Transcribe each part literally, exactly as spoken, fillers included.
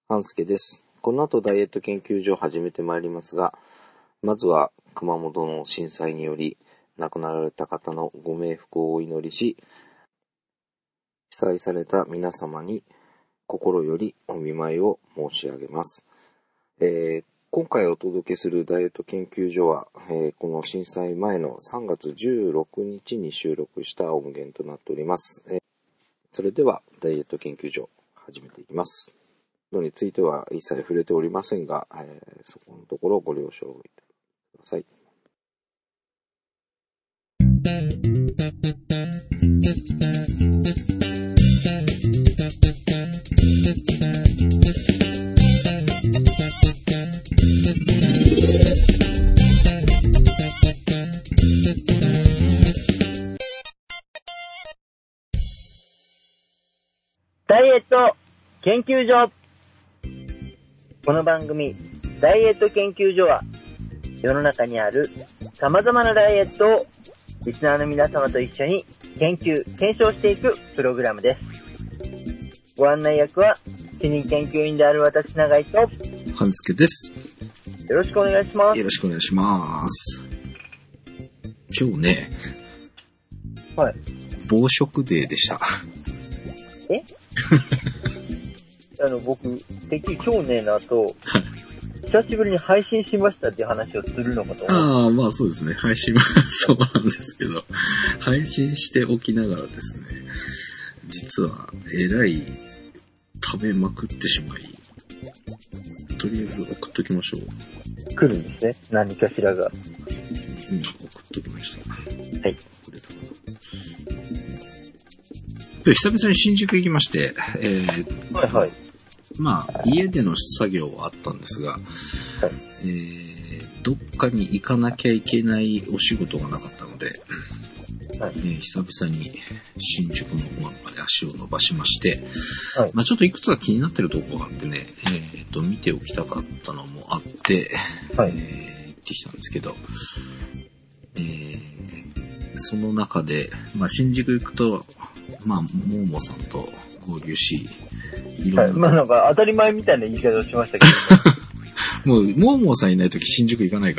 半助です。この後ダイエット研究所を始めてまいりますが、まずは熊本の震災により亡くなられた方のご冥福をお祈りし、被災された皆様に心よりお見舞いを申し上げます。えー、今回お届けするダイエット研究所は、えー、この震災前のさんがつじゅうろくにちに収録した音源となっております。えー、それではダイエット研究所始めていきます。のについては一切触れておりませんが、えー、そこのところご了承ください。 ダイエット研究所。この番組ダイエット研究所は世の中にある様々なダイエットをリスナーの皆様と一緒に研究検証していくプログラムです。ご案内役は主任研究員である私永井と半助です。 よろしくお願いします。 よろしくお願いします。今日ね、 はい暴食デーでした。 えあの僕てっきり今日ねの後久しぶりに配信しましたっていう話をするのかと思う。 ああ、まあそうですね。配信はそうなんですけど、配信しておきながらですね、実はえらい食べまくってしまい、とりあえず送っときましょう。 来るんですね。何かしらが。 今送っときました。 はい。 これだな。で久々に新宿行きまして、えー、 はいはい。 まあ家での作業はあったんですが、はい、えー、どっかに行かなきゃいけないお仕事がなかったので、はい、えー、久々に新宿の方まで足を伸ばしまして、はい、まあちょっといくつか気になってるところがあってね、えー、と見ておきたかったのもあって、はい、えー、行ってきたんですけど、えー、その中で、まあ新宿行くと、まあもーもさんと合流し、いろんな、はい、 まあなんか当たり前みたいな言い方をしましたけど、もうもーもさんいないとき新宿行かないから。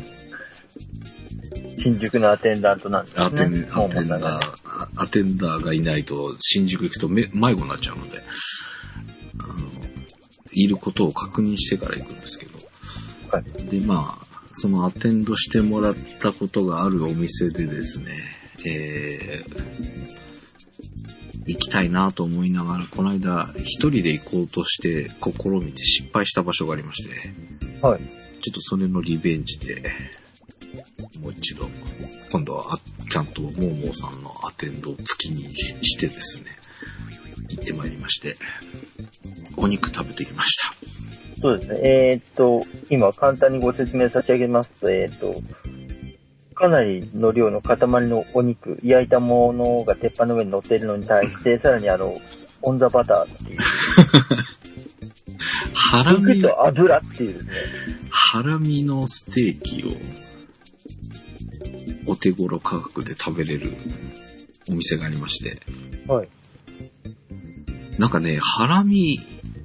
新宿のアテンダントなんですね。 アテン、アテンダー、アテンダーがいないと新宿行くと迷子になっちゃうので、あの、いることを確認してから行くんですけど、はい、で、まあ、そのアテンドしてもらったことがあるお店でですね、えー、行きたいなと思いながら、この間一人で行こうとして試みて失敗した場所がありまして、はい、ちょっとそれのリベンジで、もう一度、今度はちゃんとモーモーさんのアテンドを月にしてですね、行ってまいりまして、お肉食べてきました。 そうですね。えー、っと、今簡単にご説明差し上げますと、えー、っと、かなりの量の塊のお肉、焼いたものが鉄板の上に乗っているのに対して、さらにあの、オンザバターっていう。 ハラミ。 肉と油っていうですね。 ハラミのステーキをお手頃価格で食べれるお店がありまして。はい。なんかね、ハラミ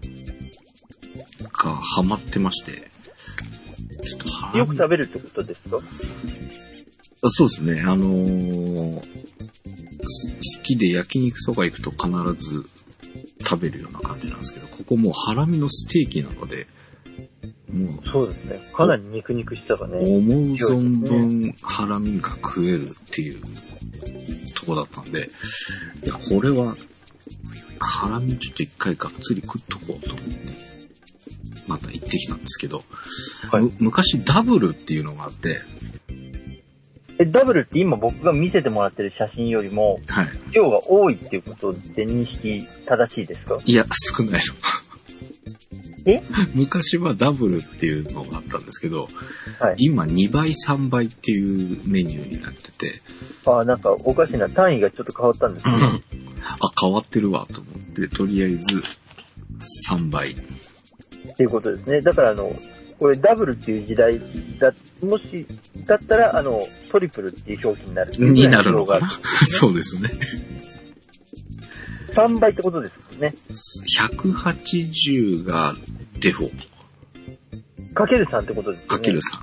がハマってまして。 ちょっとハラミ。よく食べるってことですか？ そうですね。あのー、好きで焼肉とか行くと必ず食べるような感じなんですけど、ここもうハラミのステーキなので、もうそうですね。かなり肉肉しさがね。 思う存分ハラミが食えるっていうとこだったんで、いやこれはハラミちょっと一回がっつり食っとこうと思って、また行ってきたんですけど、はい、昔ダブルっていうのがあって。 え、ダブルって今僕が見せてもらってる写真よりも、はい、量が多いっていうことで認識正しいですか？ いや、少ないの。 え？ 昔はダブルっていうのがあったんですけど、はい、今にばいさんばいっていうメニューになってて。 ああ、なんかおかしな単位がちょっと変わったんですね。あ、 変わってるわと思って、とりあえずさんばい。 っていうことですね。だからあの、これダブルっていう時代だ、もし、だったら、あの、トリプルっていう表記になる。 になるのかなそうですね。 さんばいってことですね。 ひゃくはちじゅうがデフォ。 かけるさんってことですね。 かけるさん。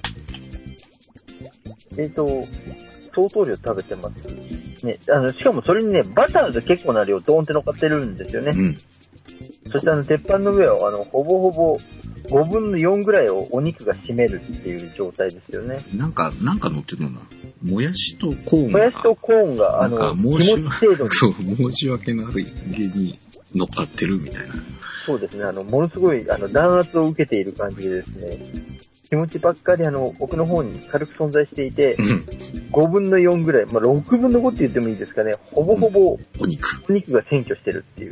えっ、ー、と、相当量食べてます。ね、あの、しかもそれにね、バターが結構な量ドーンって乗っかってるんですよね。うん。そしてあの、鉄板の上は、あの、ほぼほぼごぶんのよんぐらいをお肉が占めるっていう状態ですよね。 なんか、なんか乗ってるのな。もやしとコーンが。 もやしとコーンが、あの、気持ち程度に。 そう、申し訳ないげに乗っかってるみたいな。 そうですね、あの、ものすごい、あの、弾圧を受けている感じでですね、気持ちばっかりあの、奥の方に軽く存在していて、うん、ごぶんのよんぐらい、まあ、ろくぶんのごって言ってもいいですかね、ほぼほぼ、 お肉。 お肉が占拠してるっていう。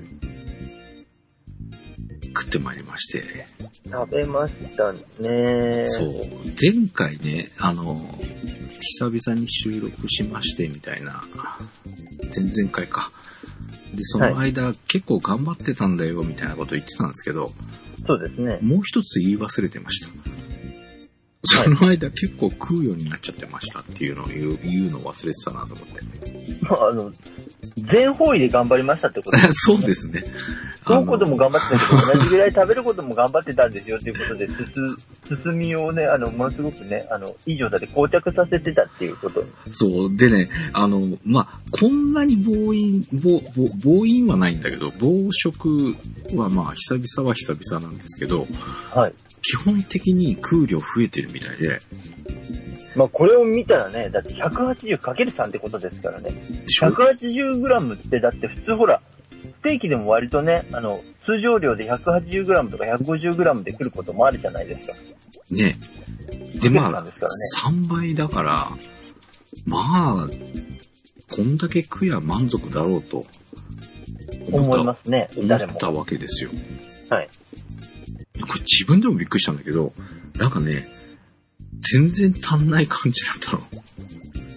食ってまいりまして。 食べましたね。 そう。前回ね、あの、久々に収録しましてみたいな、前々回か。で、その間、はい、結構頑張ってたんだよみたいなこと言ってたんですけど、 そうですね。 もう一つ言い忘れてました。その間結構食うようになっちゃってましたっていうのを言う、言うのを忘れてたなと思って。 まあ、あの、全方位で頑張りましたってことですね。 そうですね。 そういうことも頑張ってたけど、同じぐらい食べることも頑張ってたんですよということで、すす、進みをね、あの、ものすごくね、あの、いい状態で膠着させてたっていうこと。 そう。でね、あの、まあ、こんなに暴飲、暴、暴、暴飲はないんだけど、暴食はまあ、久々は久々なんですけど、 はい。 基本的に食う量増えてるみたいで。 まあこれを見たらね、だって ひゃくはちじゅうかけるさん ってことですからね。ひゃくはちじゅうグラム ってだって普通ほら、ステーキでも割とね、あの、通常量で ひゃくはちじゅうグラム とか ひゃくごじゅうグラム で来ることもあるじゃないですか。 ね。で、まあ、さんばいだから、まあ、こんだけ食や満足だろうと思いますね。 思ったわけですよ。 はい。 これ自分でもびっくりしたんだけど、なんかね、全然足んない感じだったの。 え ?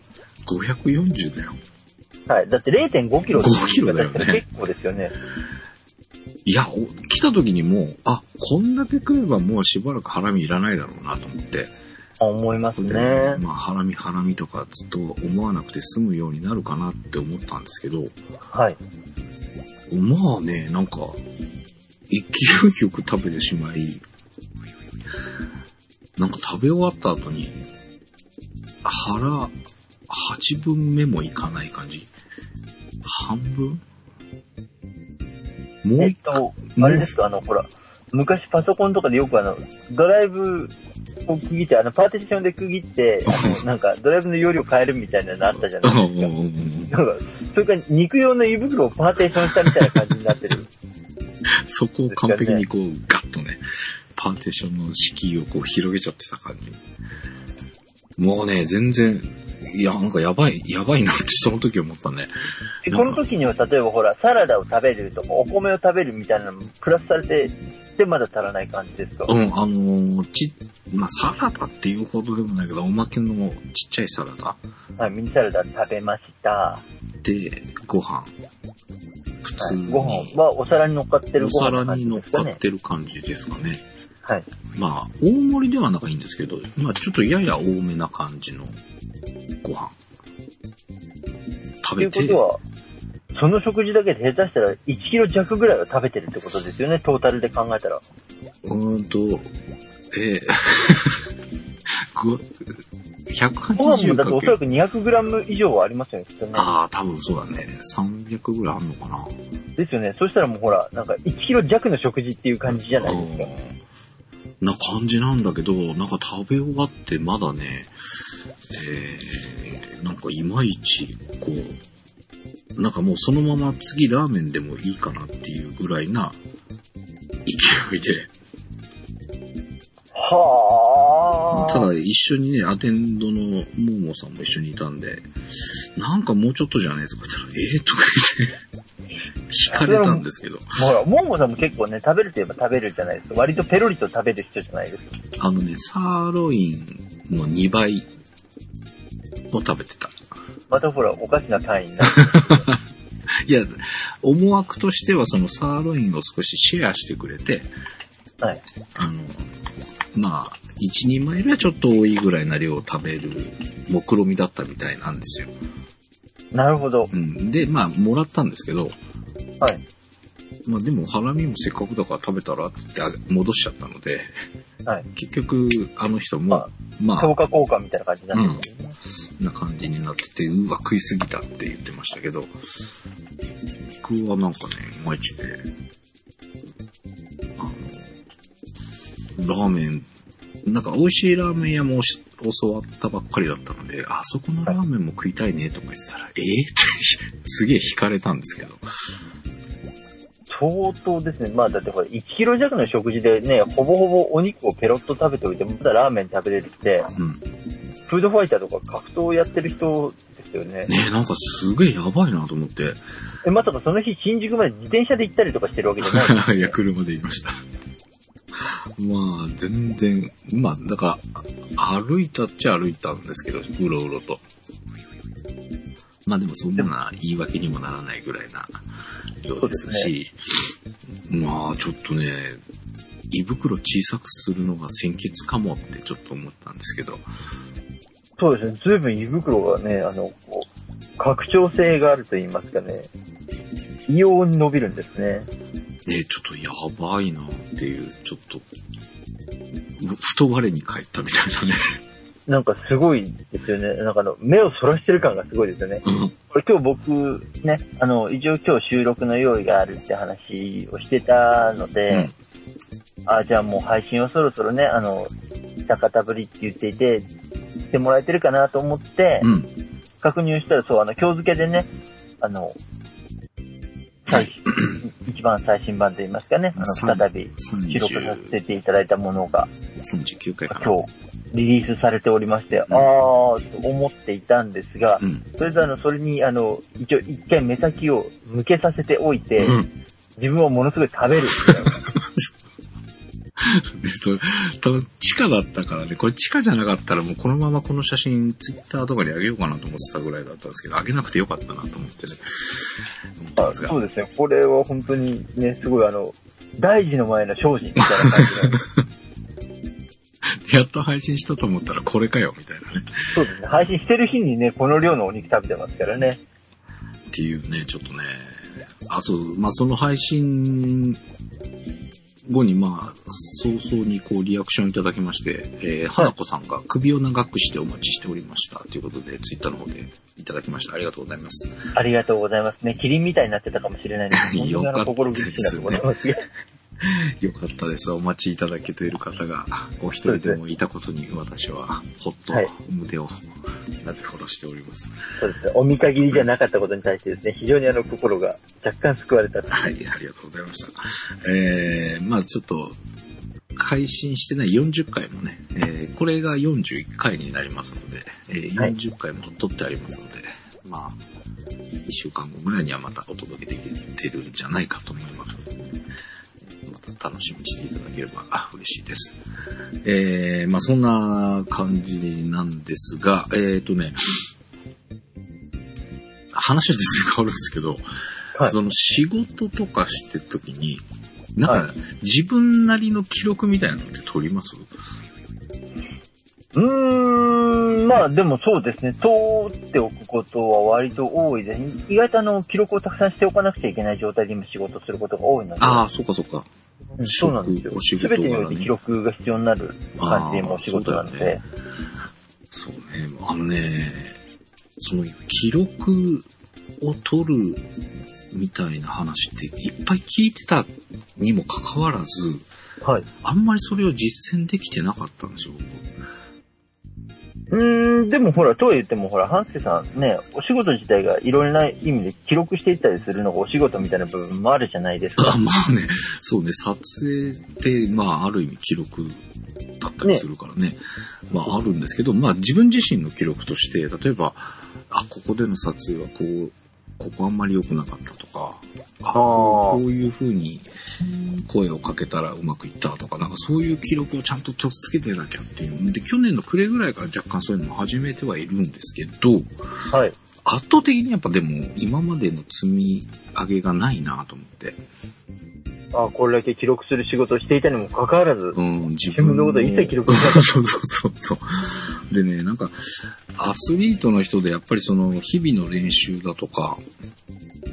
ごひゃくよんじゅう だよ。 はい。だって れいてんごキロごキロだよね。 結構ですよね。 いや、来た時にもう、あ、こんだけ食えばもうしばらくハラミいらないだろうなと思って。 あ、思いますね。 まあ、ハラミハラミとかずっと思わなくて済むようになるかなって思ったんですけど。 はい。 まあね、なんか、勢いよく食べてしまい、なんか食べ終わった後に、腹はちぶんめもいかない感じ。半分もうえっと、あれですか、あの、ほら、昔パソコンとかでよくあの、ドライブを区切って、あの、パーティションで区切って、あの、なんか、ドライブの容量変えるみたいなのあったじゃないですか。なんか、それから肉用の胃袋をパーティションしたみたいな感じになってる。 そこを完璧にこう、ガッとね、パーティションの敷居をこう広げちゃってた感じ。もうね、全然、いや、なんかやばい、やばいなってその時思ったね。 で、この時には例えばほら、サラダを食べるとか、お米を食べるみたいなのもプラスされて、でまだ足らない感じですか？ うん、あのー、ち、まあ、サラダっていうほどでもないけど、おまけのちっちゃいサラダ。 はい、ミニサラダ食べました。 で、ご飯。普通に、 はい、ご飯はお皿に乗っかってるご飯、 ね、お皿に乗っかってる感じですかね。 はい。 まあ、大盛りではないんですけど、まあ、ちょっとやや多めな感じのご飯。食べて。 ということは、その食事だけで下手したらいちキロ弱ぐらいは食べてるってことですよね、トータルで考えたら。 うーんと、えー、ひゃくはちじゅうかける。 ご飯もだっておそらくにひゃくグラム以上はありますよね、きっとね。 ああ、多分そうだね。さんびゃくぐらいあるのかな。 ですよね。そしたらもうほら、なんかいちキロ弱の食事っていう感じじゃないですか。 な感じなんだけど、なんか食べ終わってまだね、えー、なんかいまいち、こう、なんかもうそのまま次ラーメンでもいいかなっていうぐらいな勢いで。 はあ。 ただ一緒にね、アテンドのモーモーさんも一緒にいたんで、なんかもうちょっとじゃねえとか言ったら、えーとか言って、惹かれたんですけど。 ほら、モーモーさんも結構ね、食べるといえば食べるじゃないですか。割とペロリと食べる人じゃないですか。 あのね、サーロインのにばいを食べてた。 またほら、おかしな単位になる。 いや、思惑としてはそのサーロインを少しシェアしてくれて、 はい。 あの、まあ、一人前よりはちょっと多いぐらいな量を食べる目論みだったみたいなんですよ。 なるほど。 うん。で、まあ、もらったんですけど、 はい。 まあでも、ハラミもせっかくだから食べたらって言って戻しちゃったので、 はい。 結局、あの人も、 まあ、消化交換みたいな感じになってる、ね、 うん。な感じになってて、うわ、食いすぎたって言ってましたけど、僕はなんかね、いまいちで、あの、ラーメン、なんか美味しいラーメン屋も教わったばっかりだったので、あそこのラーメンも食いたいねとか言ってたら、はい、えー、ってすげえ惹かれたんですけど。 相当ですね。まあだってこれいちキロ弱の食事でね、ほぼほぼお肉をペロッと食べておいて、またラーメン食べれるって、うん、フードファイターとか格闘やってる人ですよね。 ねえ、なんかすげえやばいなと思って。 え、まさかその日新宿まで自転車で行ったりとかしてるわけじゃないですか、ね、 いや、車で行きました。まあ、全然、まあ、だから、歩いたっちゃ歩いたんですけど、うろうろと。まあでもそんな言い訳にもならないぐらいな量ですし、すね、まあちょっとね、胃袋小さくするのが先決かもってちょっと思ったんですけど。 そうですね、ずいぶん胃袋がね、あの、こう拡張性があると言いますかね、異様に伸びるんですね。 ね、ちょっとやばいなっていう、ちょっと、太我に帰ったみたいなね。 なんかすごいですよね。なんかあの、目をそらしてる感がすごいですよね。うん、これ今日僕、ね、あの、一応今日収録の用意があるって話をしてたので、うん、あ、じゃあもう配信をそろそろね、あの、久方ぶりって言っていて、してもらえてるかなと思って、うん、確認したらそう、あの、今日付けでね、あの、最新、一番最新版といいますかね、あの、再び収録させていただいたものが、 さんじゅうきゅうかいかな。 今日、リリースされておりまして、うん、あーと思っていたんですが、うん、とりあえずあの、それにあの、一応一回目先を向けさせておいて、うん、自分をものすごい食べる。 で、それ、多分地下だったからね、これ地下じゃなかったらもうこのままこの写真ツイッターとかに上げようかなと思ってたぐらいだったんですけど、上げなくてよかったなと思ってね。 あ、そうですね、これは本当にね、すごいあの、大事の前の精進みたいな感じで。やっと配信したと思ったらこれかよ、みたいなね。 そうですね、配信してる日にね、この量のお肉食べてますからね。 っていうね、ちょっとね、あ、そう、まあその配信、後にまあ早々にこうリアクションいただきまして、えー、花子さんが首を長くしてお待ちしておりましたということでツイッターの方でいただきました。ありがとうございます。 ありがとうございますね。キリンみたいになってたかもしれないです。 よかったですね。よかったです。お待ちいただけている方がお一人でもいたことに私はほっと胸をなで下ろしております。 そうですね。お見限りじゃなかったことに対してですね、非常にあの心が若干救われた。 はい、ありがとうございました。えー、まあちょっと配信してないよんじゅっかいもね、えー、これがよんじゅういっかいになりますので、えー、よんじゅっかいも撮ってありますので、はい、まあいっしゅうかんごぐらいにはまたお届けできてるんじゃないかと思いますので、ね、また楽しみにしていただければ嬉しいです。えー、まあそんな感じなんですが、えっ、ー、とね、話は実に変わるんですけど、はい、その仕事とかしてるときに、なんか自分なりの記録みたいなのって取ります？ うーん、まあでもそうですね、取っておくことは割と多いです。意外とあの記録をたくさんしておかなくちゃいけない状態で今仕事することが多いので。 ああ、そうかそうか。 そうなんですよ。すべ、ね、てにおいて記録が必要になる感じで今お仕事なので。 そうね、あのね、その記録を取るみたいな話っていっぱい聞いてたにもかかわらず、はい、あんまりそれを実践できてなかったんですよ。 うーん、でもほら、とは言ってもほら、半助さんね、お仕事自体がいろいろな意味で記録していったりするのがお仕事みたいな部分もあるじゃないですか。 あ、まあね、そうね、撮影って、まあ、ある意味記録だったりするからね、ねまあ、あるんですけど、まあ、自分自身の記録として、例えば、あ、ここでの撮影はこう、ここあんまり良くなかったとか、ああこういう風に声をかけたらうまくいったとか、なんかそういう記録をちゃんととっつけてなきゃっていう。で、去年の暮れぐらいから若干そういうのも始めてはいるんですけど、はい、圧倒的にやっぱでも今までの積み上げがないなと思って。 ああ、これだけ記録する仕事をしていたにもかかわらず、 うん、 自分のこと一切記録しなかった。 そうそうそうそう。でね、なんか、アスリートの人でやっぱりその、日々の練習だとか、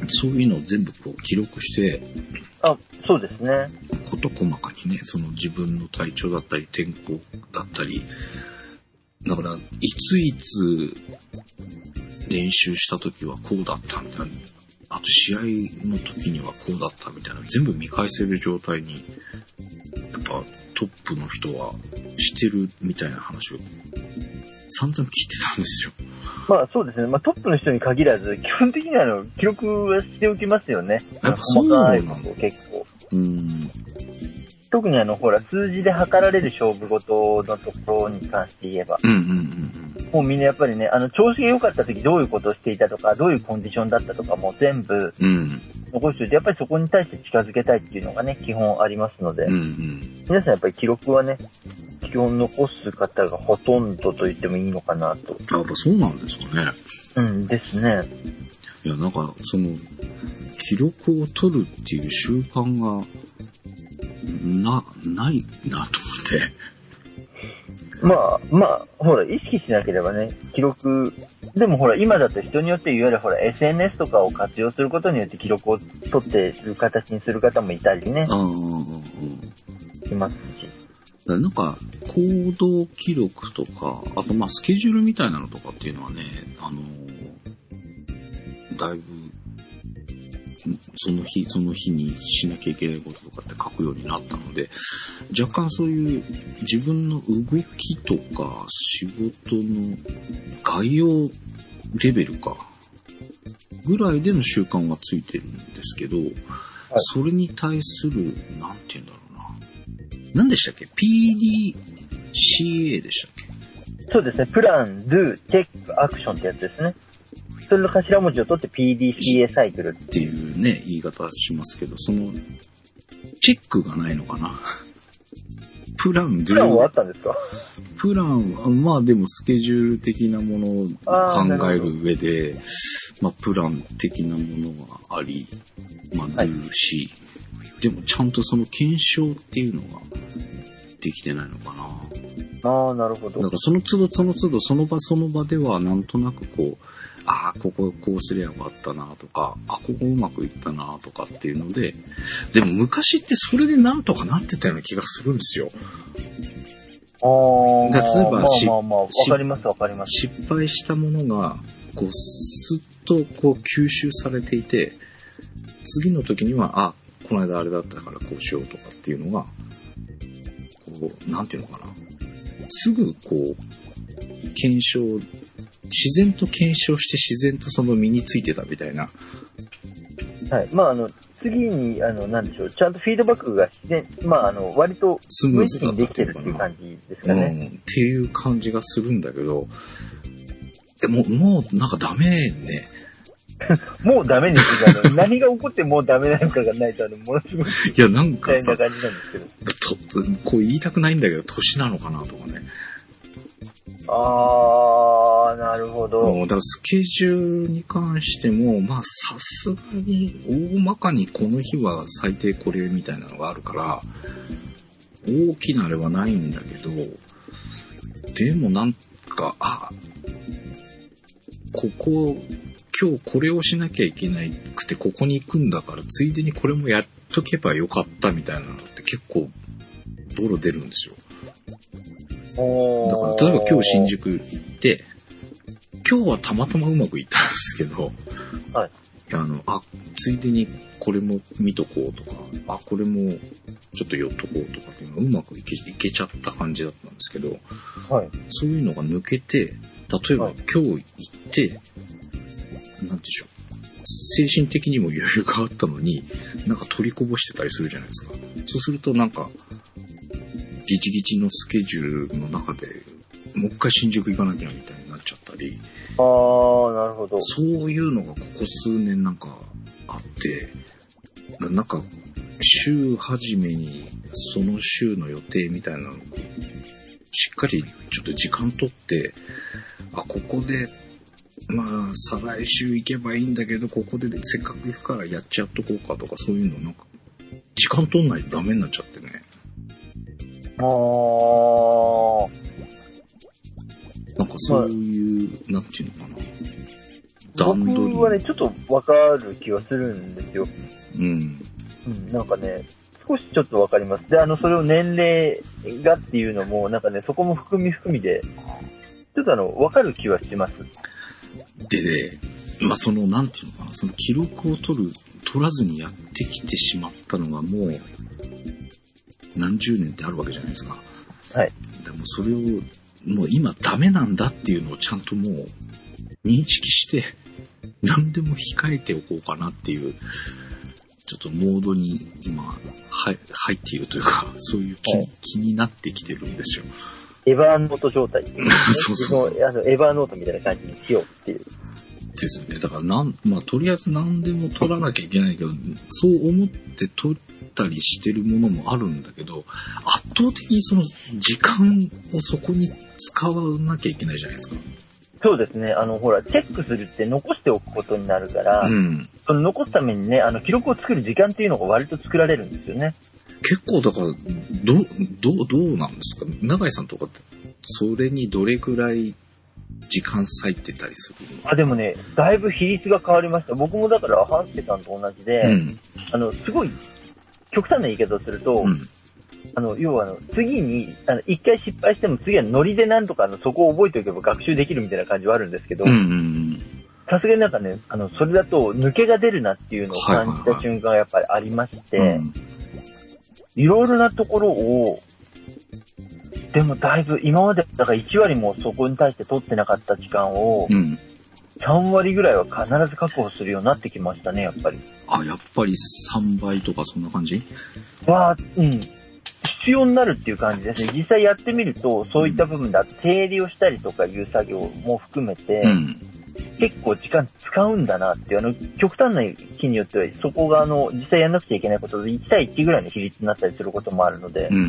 そういうのを全部こう記録して、 あ、そうですね。 こと細かにね、その自分の体調だったり天候だったり、だからいついつ練習した時はこうだったみたいな、あと試合の時にはこうだったみたいな、全部見返せる状態にやっぱトップの人はしてるみたいな話を散々聞いてたんですよ。 まあそうですね。まあトップの人に限らず、基本的にはあの記録はしておきますよね。 やっぱそうなんだ。 結構。 うん。 特にあのほら数字で測られる勝負事のところに関して言えば、 うんうんうんうん、 もうみんなやっぱりね、あの調子が良かった時どういうことをしていたとか、どういうコンディションだったとかも全部残しておいて、やっぱりそこに対して近づけたいっていうのがね基本ありますので、 うんうん、 皆さんやっぱり記録はね基本残す方がほとんどと言ってもいいのかなと。 やっぱそうなんですかね。 うんですね。 いやなんかその記録を取るっていう習慣がなないなと思って。 まあまあほら意識しなければね記録でもほら今だと人によっていわゆるほら エスエヌエス とかを活用することによって記録を取っている形にする方もいたりね。 ああいますし。 だなんか行動記録とかあとまあスケジュールみたいなのとかっていうのはねあのだいぶその日その日にしなきゃいけないこととかって書くようになったので、若干そういう自分の動きとか仕事の概要レベルかぐらいでの習慣がついてるんですけど、はい、それに対するなんて言うんだろうな、何でしたっけ ピーディーシーエー でしたっけ。 そうですね。プラン、ドゥ、チェック、アクションってやつですね。それの頭文字を取って ピーディーシーエー サイクルっていうね言い方しますけど、そのチェックがないのかな。プランプランはあったんですか。 プランはまあでもスケジュール的なものを考える上で、まあプラン的なものがあり、まあドゥし、はい、でもちゃんとその検証っていうのができてないのかな。 ああなるほど。 だからその都度その都度その場その場ではなんとなくこう。ああ、こここうすればよかったなとか、あ、ここうまくいったなとかっていうので、でも昔ってそれでなんとかなってたような気がするんですよ。 ああ、 例えば、 まあまあまあ、わかりますわかります。 失敗したものが、こう、スッとこう吸収されていて、次の時には、あ、この間あれだったからこうしようとかっていうのが、こう、なんていうのかな。すぐこう、検証、自然と検証して自然とその身についてたみたいな。 はい。まああの次にあのなんでしょう、ちゃんとフィードバックが自然、まああの割とスムーズにできてるっていう感じですかね。 うん、っていう感じがするんだけど、でももうなんかダメね。 もうダメですよ。何が起こってもうダメなのかがないとあのものすごい。 いやなんかさ、 みたいな感じなんですけど。 とこう言いたくないんだけど年なのかなとかね。 あー、なるほど。 だからスケジュールに関しても、まあさすがに大まかにこの日は最低これみたいなのがあるから、大きなあれはないんだけど、でもなんか、あ、ここ、今日これをしなきゃいけないくてここに行くんだから、ついでにこれもやっとけばよかったみたいなのって結構ボロ出るんですよ。だから例えば今日新宿行って今日はたまたまうまくいったんですけど、 はい、 あのあついでにこれも見とこうとかあこれもちょっと寄っとこうとかっていうのがうまくいけ、いけちゃった感じだったんですけど、 はい、 そういうのが抜けて例えば今日行って、はい、なんでしょう精神的にも余裕があったのになんか取りこぼしてたりするじゃないですか。そうするとなんかギチギチのスケジュールの中でもう一回新宿行かなきゃみたいになっちゃったり、 あーなるほど。 そういうのがここ数年なんかあって、なんか週始めにその週の予定みたいなのしっかりちょっと時間取って、あここでまあ再来週行けばいいんだけどここでせっかく行くからやっちゃっとこうかとかそういうのなんか時間取んないとダメになっちゃってね。 あーなんかそういう、まあ、なんていうのかな。 段取り。 僕はね、ちょっとわかる気はするんですよ。 うん。 うん、なんかね、少しちょっとわかります。で、あの、それを年齢がっていうのも、なんかね、そこも含み含みで、ちょっとあの、わかる気はします。 でね、まあ、その、なんていうのかな、その記録を取る、取らずにやってきてしまったのがもう、何十年ってあるわけじゃないですか。 はい。 でもそれを、もう今ダメなんだっていうのをちゃんともう、認識して、何でも控えておこうかなっていう、ちょっとモードに今、は入っているというか、そういう気、はい、気になってきてるんですよ。 エヴァーノート状態、ね。 そうそう。 あの、エヴァーノートみたいな感じにしようっていう。 ですね。だからなん、まあ、とりあえず何でも取らなきゃいけないけど、そう思って取ったりしてるものもあるんだけど、圧倒的にその時間をそこに使わなきゃいけないじゃないですか。 そうですね。あの、ほら、チェックするって残しておくことになるから、うん、その残すためにね、あの、記録を作る時間っていうのが割と作られるんですよね。 結構だから、ど、どう、どうなんですか？永井さんとかって、それにどれくらい時間割いてたりするの？ あ、でもね、だいぶ比率が変わりました。僕もだから、ハンスケさんと同じで、うん、あの、すごい、極端な言い方をすると、うん、あの、要はあの、次に、あの、一回失敗しても次はノリでなんとかあの、そこを覚えておけば学習できるみたいな感じはあるんですけど、さすがになんかね、あの、それだと抜けが出るなっていうのを感じた瞬間がやっぱりありまして、はいはいはい、いろいろなところを、でもだいぶ今までだからいち割もそこに対して取ってなかった時間を、うん、さん割ぐらいは必ず確保するようになってきましたね、やっぱり。 あ、やっぱりさんばいとかそんな感じ？ は、うん。必要になるっていう感じですね。実際やってみると、そういった部分で、整理をしたりとかいう作業も含めて、うん、結構時間使うんだなっていう、あの、極端な日によっては、そこがあの、実際やんなくちゃいけないことでいち対いちぐらいの比率になったりすることもあるので、うんうんうん、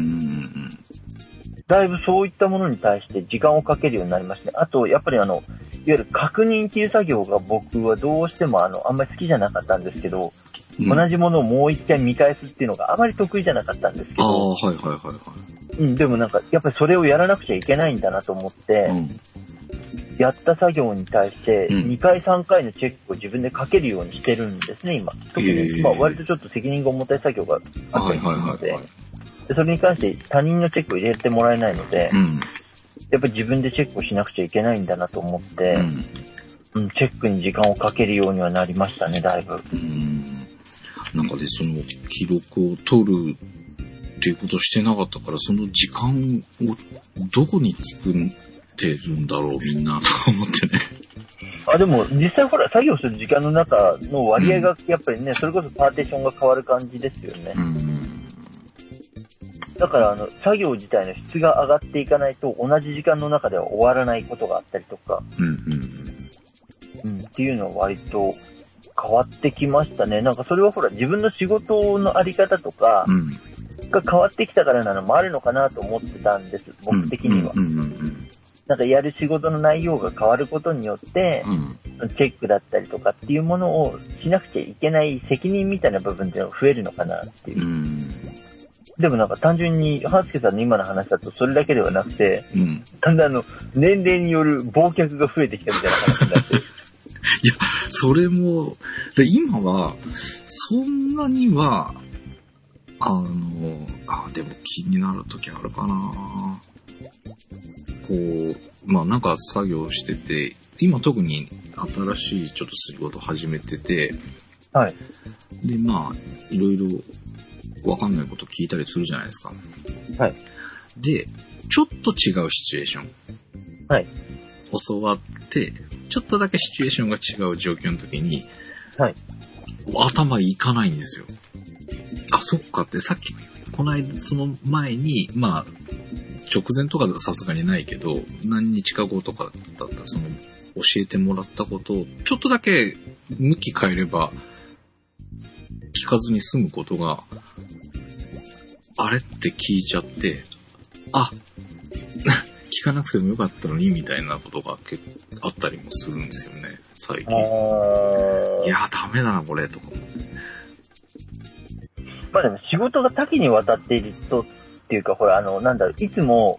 だいぶそういったものに対して時間をかけるようになりましたね。あと、やっぱりあの、いわゆる確認っていう作業が僕はどうしてもあの、あんまり好きじゃなかったんですけど、うん、同じものをもう一回見返すっていうのがあまり得意じゃなかったんですけど、ああ、はいはいはいはい。うん、でもなんか、やっぱりそれをやらなくちゃいけないんだなと思って、うん、やった作業に対してにかいさんかいのチェックを自分でかけるようにしてるんですね、今。特に、えー、まあ割とちょっと責任が重たい作業があったりするので、でそれに関して他人のチェックを入れてもらえないので、うん、やっぱり自分でチェックをしなくちゃいけないんだなと思って、うんうん、チェックに時間をかけるようにはなりましたね、だいぶ。うんなんかね、その記録を取るっていうことをしてなかったから、その時間をどこに作ってるんだろう、みんな、と思ってね。 あ、でも、実際ほら、作業する時間の中の割合が、やっぱりね、うん、それこそパーテーションが変わる感じですよね。うん、だから、あの、作業自体の質が上がっていかないと、同じ時間の中では終わらないことがあったりとか、うんうんうん、っていうのは割と、変わってきましたね。なんかそれはほら自分の仕事のあり方とかが変わってきたからなのもあるのかなと思ってたんです。僕的には。なんかやる仕事の内容が変わることによって、うん、チェックだったりとかっていうものをしなくちゃいけない責任みたいな部分っていうのが増えるのかなっていう。うん、でもなんか単純に、ハンスケさんの今の話だとそれだけではなくて、うん、だんだんあの、年齢による忘却が増えてきたみたいな話になってる。 いや、それも、で今は、そんなには、あの、あ、でも気になるときあるかな。こう、まあなんか作業してて、今特に新しいちょっと仕事始めてて、はい。で、まあ、いろいろわかんないこと聞いたりするじゃないですか。はい。で、ちょっと違うシチュエーション。はい。教わって、ちょっとだけシチュエーションが違う状況の時に、はい。頭いかないんですよ。あ、そっかってさっき、この間、その前に、まあ、直前とかさすがにないけど、何日か後とかだったら、その、教えてもらったことを、ちょっとだけ向き変えれば、聞かずに済むことが、あれって聞いちゃって、あ、聞かなくてもよかったのにみたいなことが結構あったりもするんですよね、最近。いや、ダメだな、これ、とか。 まあでも仕事が多岐にわたっているとっていうか、ほら、あの、なんだろう、いつも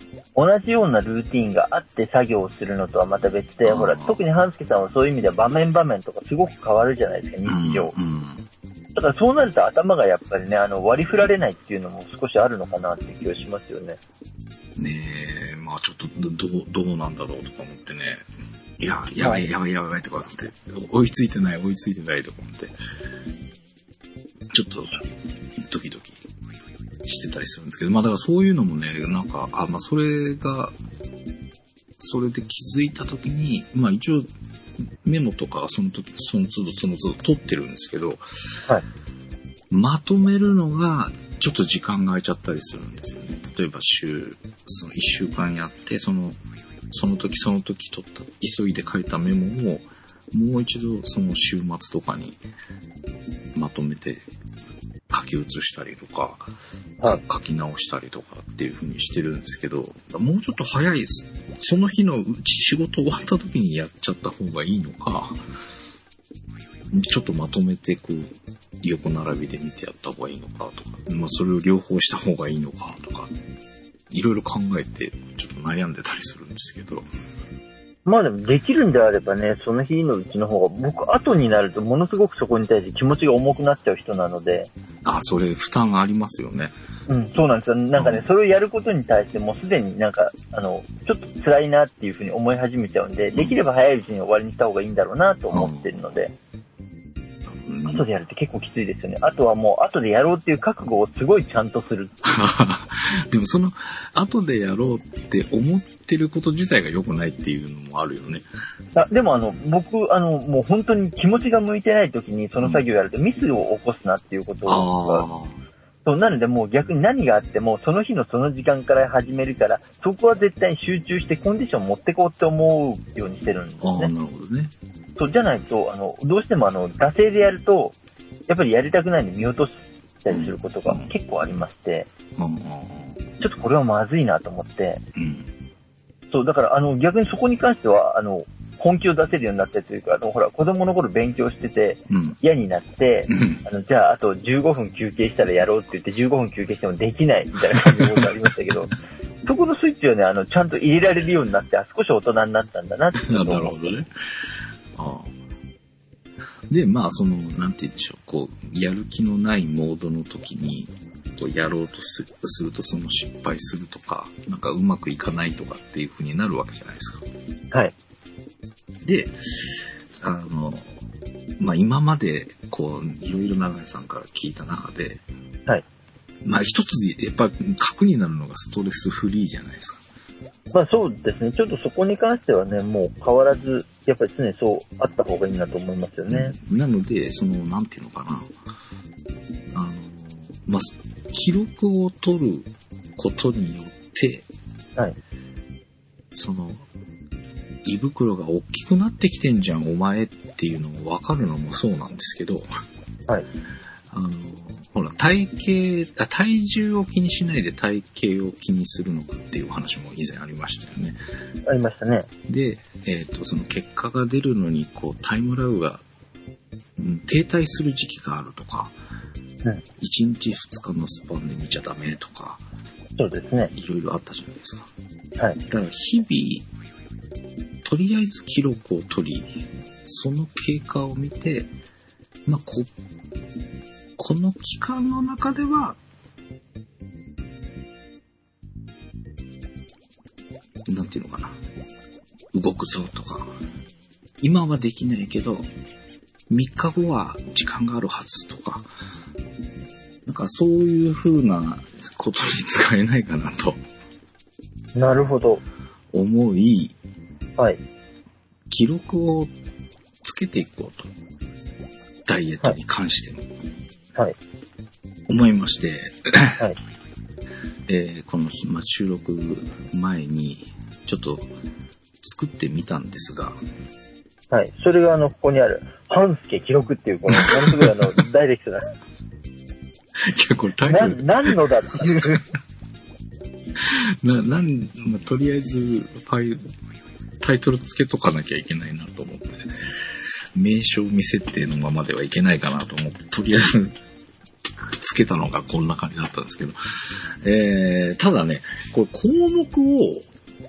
同じようなルーティーンがあって作業をするのとはまた別で、ほら、特に半助さんはそういう意味では場面場面とかすごく変わるじゃないですか、日常。うんうん、だからそうなると頭がやっぱりね、あの、割り振られないっていうのも少しあるのかなって気がしますよね。 ねえ、まあちょっとどう、どうなんだろうとか思ってね。いや、やばいやばいやばいとか思って、追いついてない追いついてないとか思って、ちょっとドキドキしてたりするんですけど、まあだからそういうのもね、なんか、あ、まあそれが、それで気づいたときに、まあ一応メモとかその時、その都度その都度取ってるんですけど、はい、まとめるのがちょっと時間が空いちゃったりするんですよね。例えば週、そのいっしゅうかんやって、その、その時その時取った、急いで書いたメモを、もう一度その週末とかにまとめて書き写したりとか、はい、書き直したりとかっていう風にしてるんですけど、もうちょっと早いです。その日のうち仕事終わった時にやっちゃった方がいいのか、ちょっとまとめてこう横並びで見てやった方がいいのかとか、まあそれを両方した方がいいのかとか、いろいろ考えてちょっと悩んでたりするんですけど。 まあでもできるんであればね、その日のうちの方が、僕後になるとものすごくそこに対して気持ちが重くなっちゃう人なので。 あ、それ負担ありますよね。 うん、そうなんですよ。なんかね、うん、それをやることに対してもうすでになんか、あの、ちょっと辛いなっていうふうに思い始めちゃうんで、うん、できれば早いうちに終わりにした方がいいんだろうなと思ってるので。うん、後でやるって結構きついですよね。あとはもう後でやろうっていう覚悟をすごいちゃんとする。 でもその後でやろうって思ってること自体が良くないっていうのもあるよね。 あでもあの僕あのもう本当に気持ちが向いてない時にその作業をやるとミスを起こすなっていうことが、うん、そうなのでもう逆に何があってもその日のその時間から始めるからそこは絶対に集中してコンディション持ってこうって思うようにしてるんですね。ああ、なるほどね。そうじゃないとあのどうしてもあの惰性でやるとやっぱりやりたくないので見落としたりすることが結構ありまして、うん、ちょっとこれはまずいなと思って、うん、そうだからあの逆にそこに関してはあの本気を出せるようになってというかあのほら子供の頃勉強してて、うん、嫌になって、うん、あのじゃああとじゅうごふん休憩したらやろうって言ってじゅうごふん休憩してもできないみたいな感じのことありましたけどそこのスイッチをねあのちゃんと入れられるようになってあ少し大人になったんだなって思って。なるほどね。ああで、まあ、その、なんて言うんでしょう、こう、やる気のないモードの時に、こうやろうとすると、その失敗するとか、なんかうまくいかないとかっていう風になるわけじゃないですか。はい。で、あの、まあ、今まで、こう、いろいろ長井さんから聞いた中で、はい。まあ、一つ、やっぱ、核になるのがストレスフリーじゃないですか。 まあそうですね。ちょっとそこに関してはね、もう変わらず、やっぱり常にそうあった方がいいなと思いますよね。 なので、その、なんていうのかな。あの、まあ、記録を取ることによって、はい。その、胃袋が大きくなってきてんじゃん、お前っていうのを分かるのもそうなんですけど、はい。あの、ほら、体型、体重を気にしないで体型を気にするのかっていう話も以前ありましたよね。 ありましたね。 で、えっと、その結果が出るのに、こう、タイムラグが、うん、停滞する時期があるとか、うん、いちにちふつかのスパンで見ちゃダメとか、 そうですね。 いろいろあったじゃないですか。はい。だから日々、とりあえず記録を取り、その経過を見て、まあ、ここの期間の中では、なんていうのかな、動くぞとか、今はできないけど、みっかごは時間があるはずとか、なんかそういう風なことに使えないかなと。 なるほど。 思い、 はい。 記録をつけていこうと。ダイエットに関しても。はい。思いまして、はい。えー、この、まあ、収録前にちょっと作ってみたんですが。 はい。それがあの、ここにある、半助記録っていう、この、ものすごいあの、ダイレクトな。いや、これタイトル。 な、何のだっていう。 な、なん、まあ、とりあえず、ファイル、タイトルつけとかなきゃいけないなと思って、名称未設定のままではいけないかなと思って、とりあえず、 つけたのがこんな感じだったんですけど、えー、ただね、これ項目を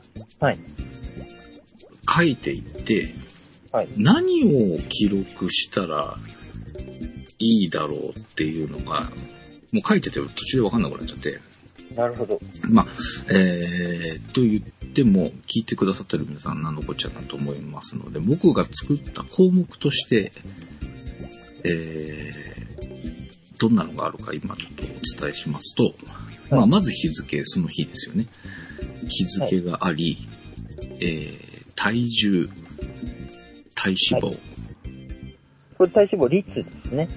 書いていって、はい、何を記録したらいいだろうっていうのが、もう書いてて途中で分かんなくなっちゃって。 なるほど。 まあ、えー、と言っても、聞いてくださってる皆さん何のこっちゃなと思いますので、僕が作った項目として、えー、どんなのがあるか今ちょっとお伝えしますと、はい、まあ、まず日付、その日ですよね。日付があり、はい、えー、体重、体脂肪、はい。 これ体脂肪率ですね。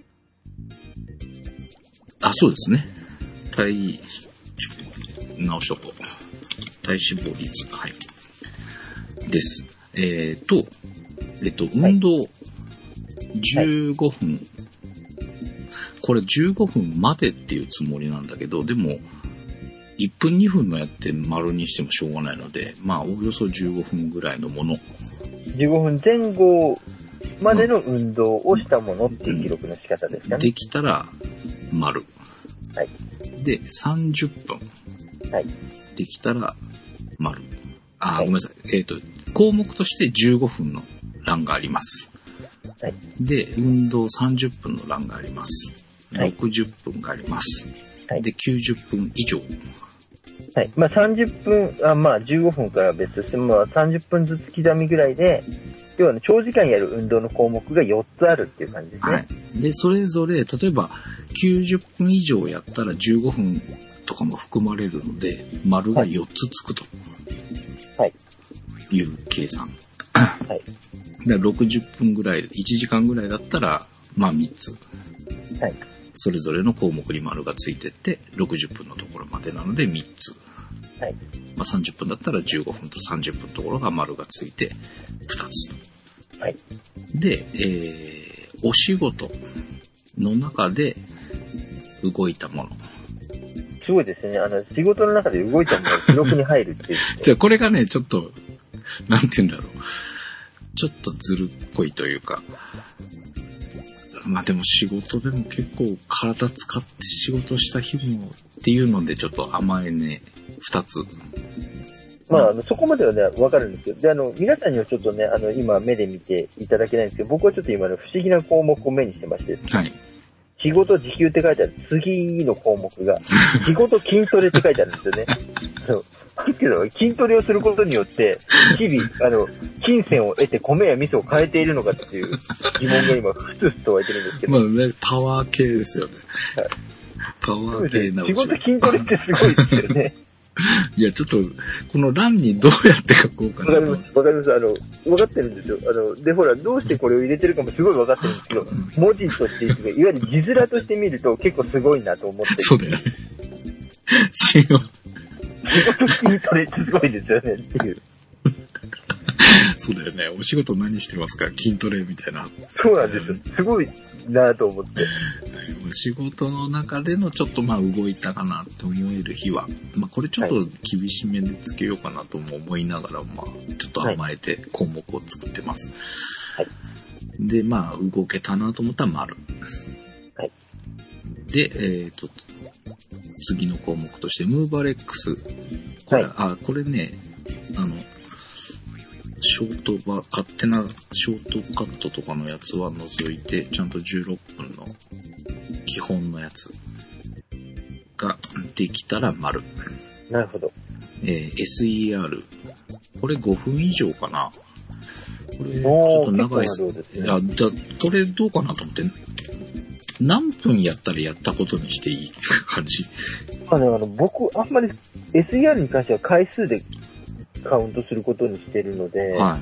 あ、そうですね。体、直しとこう。体脂肪率、はい。です。えっ、ー、と、えっ、と、運動じゅうごふん、はい。これじゅうごふんまでっていうつもりなんだけど、でも、いっぷんにふんのやって丸にしてもしょうがないので、まあ、およそじゅうごふんぐらいのもの。 じゅうごふんぜん後までの運動をしたものっていう記録の仕方ですかね。うん、 できたら、丸。 はい。 で、さんじゅっぷん。 はい。 できたら、丸。あ、はい、ごめんなさい。えっ、ー、と、項目としてじゅうごふんの欄があります。 はい。 で、運動さんじゅっぷんの欄があります。はい。ろくじゅっぷんがあります。はい。で、きゅうじゅっぷん以上。 はい。まあ、さんじゅっぷん、あまあ、じゅうごふんから別としても、まあ、さんじゅっぷんずつ刻みぐらいで、要は、ね、長時間やる運動の項目がよっつあるっていう感じですね。はい。 で、それぞれ、例えば、きゅうじゅっぷん以上やったらじゅうごふんとかも含まれるので、丸がよっつつくと。はい。いう計算。はい。で、ろくじゅっぷんぐらい、いちじかんぐらいだったら、まあみっつ。はい。それぞれの項目に丸がついてって、ろくじゅっぷんのところまでなのでみっつ。はい。まあさんじゅっぷんだったらじゅうごふんとさんじゅっぷんのところが丸がついてふたつ。はい。で、えー、お仕事の中で動いたもの。 すごいですね。あの、仕事の中で動いたものが記録に入るっていう。 じゃあこれがね、ちょっと、なんて言うんだろう。ちょっとずるっこいというか。まあでも仕事でも結構体使って仕事した日もっていうのでちょっと甘えね、二つ。 まあ、あの、そこまではね、わかるんですけど、で、あの、皆さんにはちょっとね、あの、今目で見ていただけないんですけど、僕はちょっと今の不思議な項目を目にしてまして、はい。仕事時給って書いてある次の項目が、仕事筋トレって書いてあるんですよね。ですけど、筋トレをすることによって、日々、あの、金銭を得て米や味噌を変えているのかっていう疑問が今、ふつふつと湧いてるんですけど。 まあね、パワー系ですよね。はい。パワー系な仕事筋トレってすごいですよね。 いや、ちょっと、この欄にどうやって書こうかな。 わかります。わかります。あの、わかってるんですよ。あの、で、ほら、どうしてこれを入れてるかもすごいわかってるんですけど、文字として、いわゆる字面として見ると結構すごいなと思ってる。 そうだよね。仕事。 仕事筋トレってすごいですよねっていう。 そうだよね。お仕事何してますか？筋トレみたいな。 そうなんですよ。すごいなと思って。 お仕事の中でのちょっとまあ動いたかなと思える日は、まあこれちょっと厳しめでつけようかなとも思いながら、まあちょっと甘えて項目を作ってます。はい。で、まあ動けたなと思ったら丸。はい。で、えっと、次の項目として、ムーバレックス。これ、はい、あ、これね、あの、ショートバ、勝手なショートカットとかのやつは除いて、ちゃんとじゅうろっぷんの基本のやつができたら丸。 なるほど。 えー、エスイーアール。これごふん以上かな。これ、ちょっと長いです。いや、だ、これどうかなと思って、何分やったらやったことにしていい感じ。 あの、あの僕、あんまり エスイーアール に関しては回数でカウントすることにしてるので、はい、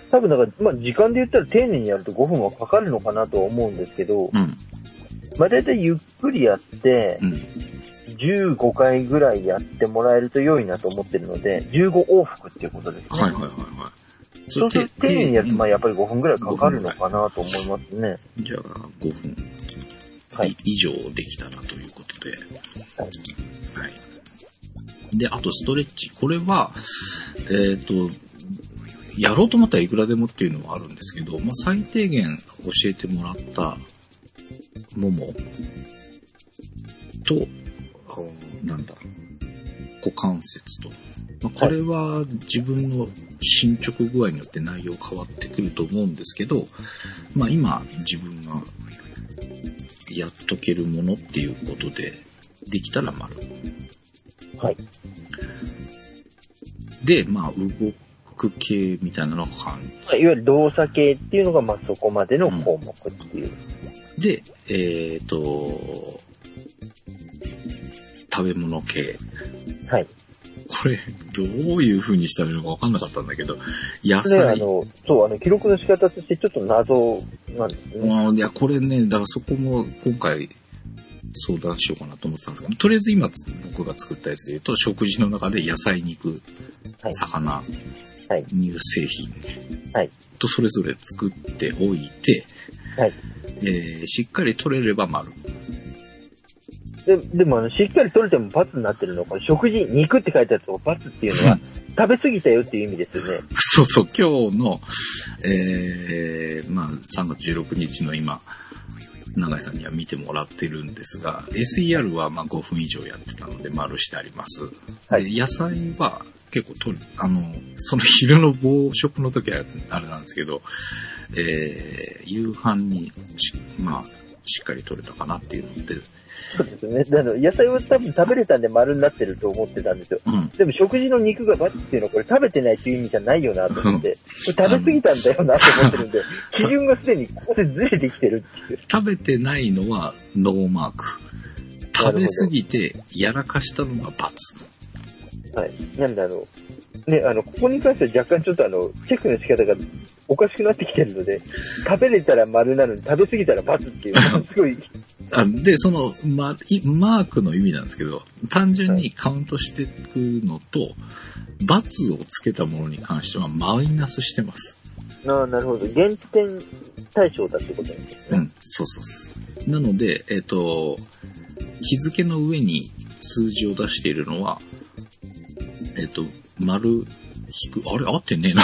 多分なんか、まあ、時間で言ったら丁寧にやるとごふんはかかるのかなとは思うんですけど、うん、まあ、だいたいゆっくりやって、うん、じゅうごかいぐらいやってもらえると良いなと思ってるので、じゅうご往復っていうことですね。はいはいはいはい。そうすると丁寧にやると、まあ、やっぱりごふんぐらいかかるのかなと思いますね。 じゃあ、ごふん。はい、以上できたらということで、はいはい、で、あとストレッチ。これは、えっと、やろうと思ったらいくらでもっていうのはあるんですけど、まあ、最低限教えてもらったももと、なんだ、股関節と。まあ、これは自分の進捗具合によって内容変わってくると思うんですけど、まあ今自分がやっとけるものっていうことで、できたら丸。 はい。 で、まあ動く系みたいなのが感じ。 いわゆる動作系っていうのが、まあそこまでの項目っていう。 うん、で、えっと、食べ物系。 はい。 これ、どういう風にしたらいいのか分かんなかったんだけど、野菜。 ね、あの、そう、あの、記録の仕方としてちょっと謎なんですね。 あいや、これね、だからそこも今回相談しようかなと思ってたんですけど、とりあえず今僕が作ったやつで言うと、食事の中で野菜、肉、はい、魚、はい、乳製品、はい、とそれぞれ作っておいて、はい、えー、しっかり取れれば丸。 で, でもあのしっかり取れても×になってるのか、食事、肉って書いてあると×っていうのは食べ過ぎたよっていう意味ですよね。 そうそう、今日の、えー、まあさんがつじゅうろくにちの今、永井さんには見てもらってるんですが、エスイーアール はまあごふん以上やってたので丸してあります。はい、で野菜は結構取る、あの、その昼の暴食の時はあれなんですけど、えー、夕飯にまあしっかり取れたかなっていうので、 そうですね。あの野菜を多分食べれたんで丸になってると思ってたんですよ。うん、でも食事の肉がバツっていうのはこれ食べてないっていう意味じゃないよなと思って、これ食べ過ぎたんだよなと思ってるんで、基準がすでにここでずれてきてるっていう。 食べてないのはノーマーク。食べ過ぎてやらかしたのがバツ。 はい。なんであの、ね、あの、ここに関しては若干ちょっとあの、チェックの仕方がおかしくなってきてるので、食べれたら丸なのに食べ過ぎたらバツっていう、すごい。 あで、その、ま、マークの意味なんですけど、単純にカウントしていくのと、はい、バツをつけたものに関してはマイナスしてます。 ああ、なるほど。減点対象だってことなんですね。 うん、そうそうそう。なので、えっと、日付の上に数字を出しているのは、えっと、丸引く、あれ合ってねえな。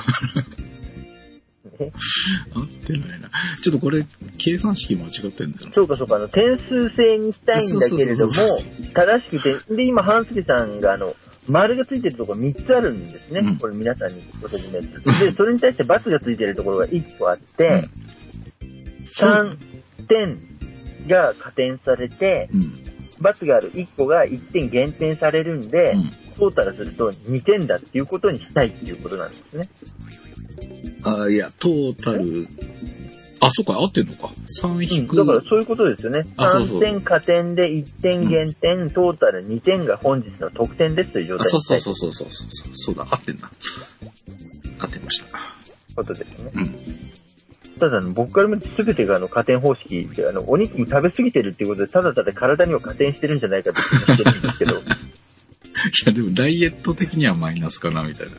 合ってないな。ちょっとこれ、計算式間違ってんだよな。 そうかそうか、あの、点数制にしたいんだけれども、正しくて、で、今、半助さんが、あの、丸がついてるところみっつあるんですね。うん、これ皆さんにご説明する。で、それに対して×がついてるところがいっこあって、うん、さんてんが加点されて、うん、×があるいっこがいってん減点されるんで、うん、トータルするとにてんだっていうことにしたいっていうことなんですね。 あ、いや、トータル、あ、そうか、合ってんのか。さん引く、 うん。だからそういうことですよね。さんてん加点でいってん減点、うん、トータルにてんが本日の得点ですという状態です。 そうそうそうそうそうそう。そうだ、合ってんだ。合ってました。 ことですね。うん。ただ、僕から見て全てがあの加点方式で、あの、お肉も食べ過ぎてるっていうことで、ただただ体には加点してるんじゃないかって言ってるんですけど。いや、でもダイエット的にはマイナスかな、みたいな。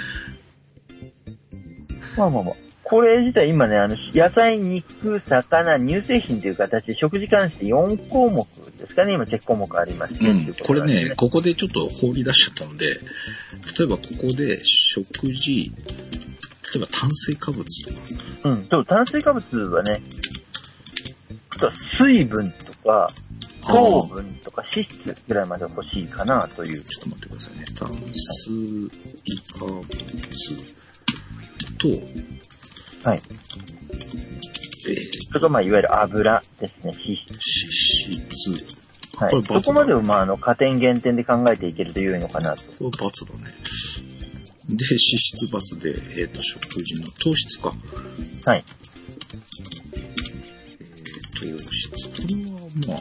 まあまあまあ。これ自体今ね、あの、野菜、肉、魚、乳製品という形で食事関してよんこうもくですかね、今チェック項目ありまして、 うんっていうこれね、ここでちょっと放り出しちゃったので、例えばここで食事、例えば炭水化物とか。 うん、そう、炭水化物はね、あとは水分とか、糖分とか脂質ぐらいまで欲しいかなという。 ちょっと待ってくださいね。炭水化物と、 はい。えー、それがまあいわゆる油ですね、脂質。 脂質。 はい。こそこまでをまああの加点減点で考えていけると良いのかなと。 これ×だね。で、脂質×で、えっ、ー、と、食事の糖質か。 はい。 えー、糖質。これはまあ、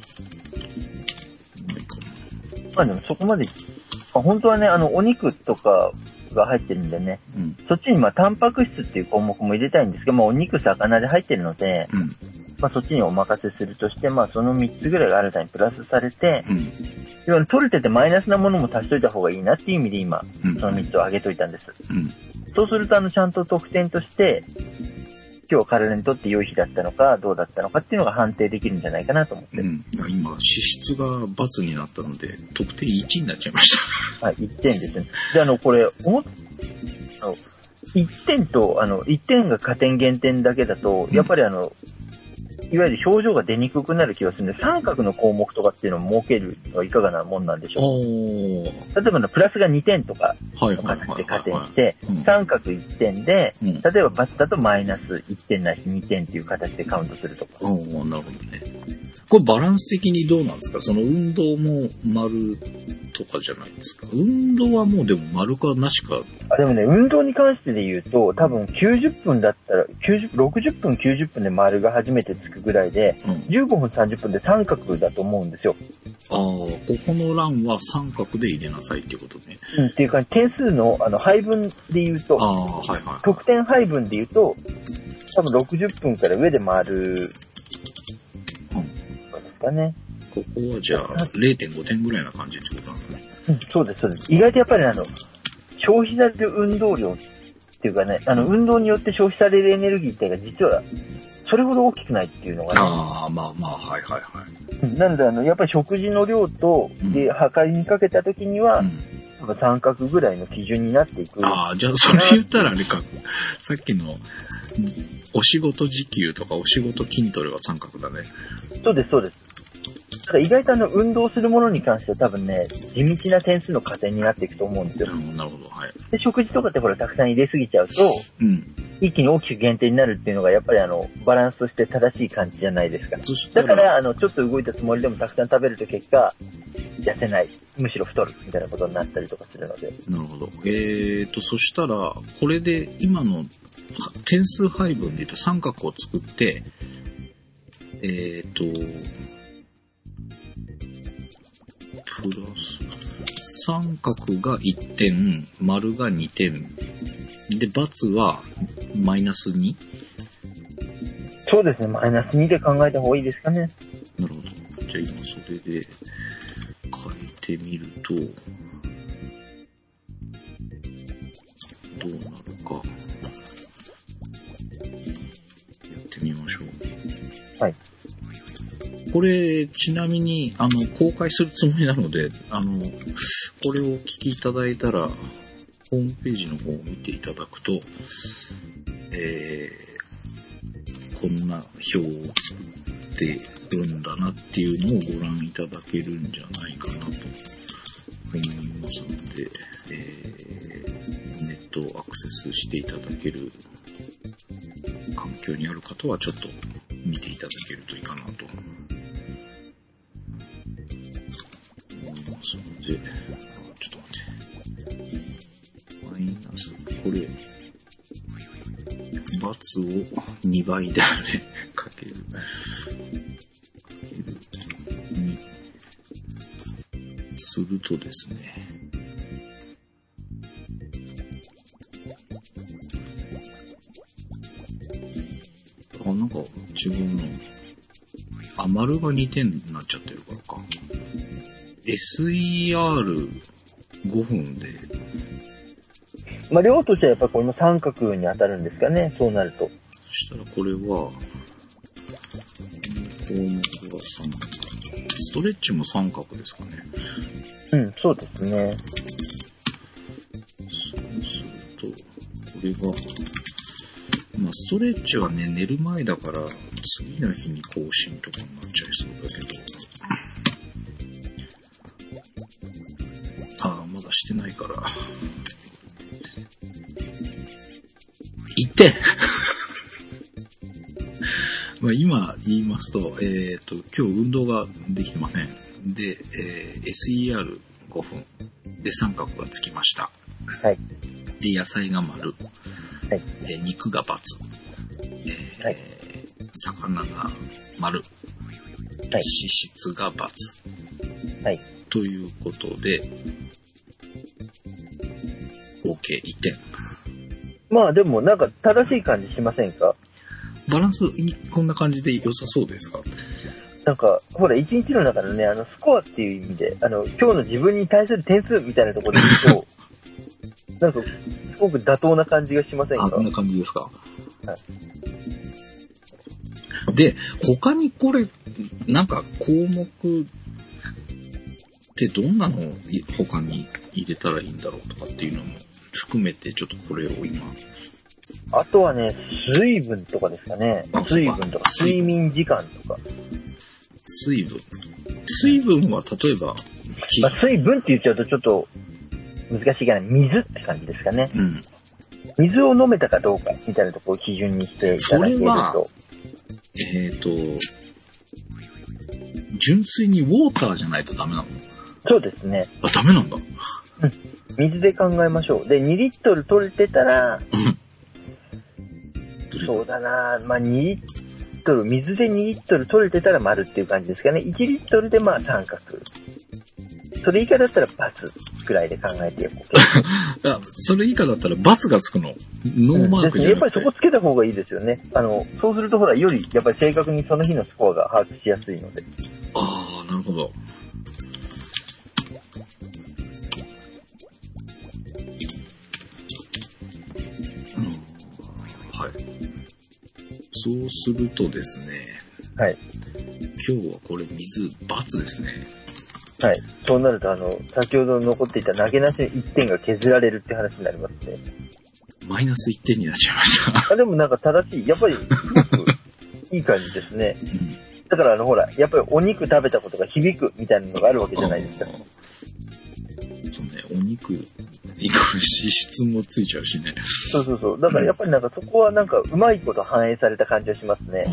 ないかな。 まあでもそこまで、あ本当はね、あの、お肉とか、が入ってるんでね、うん、そっちにまあタンパク質っていう項目も入れたいんですけど、まあ、お肉、魚で入ってるので、うん、まあ、そっちにお任せするとして、まあ、そのみっつぐらいが新たにプラスされて、うん、要は取れててマイナスなものも足しといた方がいいなっていう意味で今、うん、そのみっつを上げといたんです。うん、そうするとあのちゃんと得点として、今日体にとって良い日だったのかどうだったのかっていうのが判定できるんじゃないかなと思って。うん、 今脂質が×になったので得点いちになっちゃいました。 はい、いってんですね。で、あのこれ思っあのいってんとあのいってんが加点減点だけだと、うん、やっぱりあのいわゆる症状が出にくくなる気がするんで、三角の項目とかっていうのを設けるのはいかがなもんなんでしょう。例えばのプラスがにてんとかの形で加点して、三角いってんで、うん、例えばバツだとマイナスいってんないしにてんっていう形でカウントするとか。 なるほどね。これバランス的にどうなんですか？その運動も丸とかじゃないですか？運動はもうでも丸かなしか。 あ、でもね、運動に関してで言うと、多分きゅうじゅっぷんだったら、きゅうじゅう、ろくじゅっぷんきゅうじゅっぷんで丸が初めてつくぐらいで、うん、じゅうごふんさんじゅっぷんで三角だと思うんですよ。 ああ、ここの欄は三角で入れなさいっていうことね。 うん、っていうか、点数のあの配分で言うと、 ああ、はいはい。 得点配分で言うと、多分ろくじゅっぷんから上で丸、ね、 ここはじゃあ れいてんごてんぐらいな感じってことなんだね。 うん、そうです、そうです。意外とやっぱりあの、消費される運動量っていうかね、あの、運動によって消費されるエネルギーっていうのが実は、それほど大きくないっていうのがね。 ああ、まあまあ、はいはいはい。 なので、あの、やっぱり食事の量と、で、測りにかけたときには、うん、三角ぐらいの基準になっていく。 ああ、じゃあそれ言ったらあれか。さっきの、お仕事時給とかお仕事筋トレは三角だね。 そうです、そうです。だから意外とあの運動するものに関しては多分ね、地道な点数の加点になっていくと思うんですよ。 うん、なるほど、はい。 で、食事とかってほらたくさん入れすぎちゃうと、うん、一気に大きく減点になるっていうのがやっぱりあの、バランスとして正しい感じじゃないですか。だからあの、ちょっと動いたつもりでもたくさん食べると結果、痩せない、むしろ太るみたいなことになったりとかするので。 なるほど。えーと、そしたら、これで今の点数配分で言うと三角を作って、えーと、プラス、三角がいってん、丸がにてん、で、×はマイナスに？ そうですね、マイナスにで考えた方がいいですかね。 なるほど。じゃあ今それで変えてみると、どうなるか。やってみましょう。 はい。 これ、ちなみに、あの、公開するつもりなので、あの、これをお聞きいただいたら、ホームページの方を見ていただくと、えー、こんな表を作ってるんだなっていうのをご覧いただけるんじゃないかなと思いますので、えー、ネットをアクセスしていただける環境にある方はちょっと見ていただけるといいかなと思いますので、ちょっと待って。マイナス、これ、×をにばいでかける。かけるにするとですね、あ、なんか違うな。あ、丸がにてんになっちゃってるからか。エスイーアールご 分で。 まあ、量としてはやっぱこれも三角に当たるんですかね、そうなると。 そしたらこれは、項目が三角。ストレッチも三角ですかね。 うん、そうですね。 そうすると、これが、まあ、ストレッチはね、寝る前だから、次の日に更新とかになっちゃいそうだけど。ああ、まだしてないから。いってんまあ今言いますと、えっと、今日運動ができてません。で、えー、エスイーアールご 分。で、三角がつきました。 はい。 で、野菜が丸。 はい。 えー、肉が×。えーはい、魚が丸。はい。脂質が×。 はい。 ということで、合計いってん。 まあでもなんか正しい感じしませんか？ バランスこんな感じで良さそうですか？ なんかほら一日の中のね、あのスコアっていう意味で、あの今日の自分に対する点数みたいなところで言うとなんかすごく妥当な感じがしませんか？ あ、こんな感じですか？はい。 で、他にこれなんか項目ってどんなのを他に入れたらいいんだろうとかっていうのも含めてちょっとこれを今あとはね、水分とかですかね。水分とか、睡眠時間とか。 水分。水分は例えば、 まあ、水分って言っちゃうとちょっと難しいかな。水って感じですかね。 うん。 水を飲めたかどうかみたいなところを基準にしていただけると。それは、 えっと、純粋にウォーターじゃないとダメなの？ そうですね。 あ、ダメなんだ。 うん。水で考えましょう。で、にリットル取れてたら、そうだなまあにリットル、水でにリットル取れてたら丸っていう感じですかね。いちリットルでまあ三角。それ以下だったら×くらいで考えておこう。 あ、それ以下だったら×がつくの？ノーマークじゃなくて、うん、 やっぱりそこつけた方がいいですよね。あの、そうするとほら、よりやっぱり正確にその日のスコアが把握しやすいので。 ああ、なるほど。うん、はい。そうするとですね。 はい。 今日はこれ水×ですね。 はい。そうなると、あの、先ほど残っていた投げなしいってんが削られるって話になりますね。 マイナスいってんになっちゃいました。 あでもなんか正しい。やっぱり、すごくいい感じですね。うん、だからあの、ほら、やっぱりお肉食べたことが響くみたいなのがあるわけじゃないですか。 そうね、お肉、イコール脂質もついちゃうしね。 そうそうそう。だからやっぱりなんかそこはなんかうまいこと反映された感じがしますね。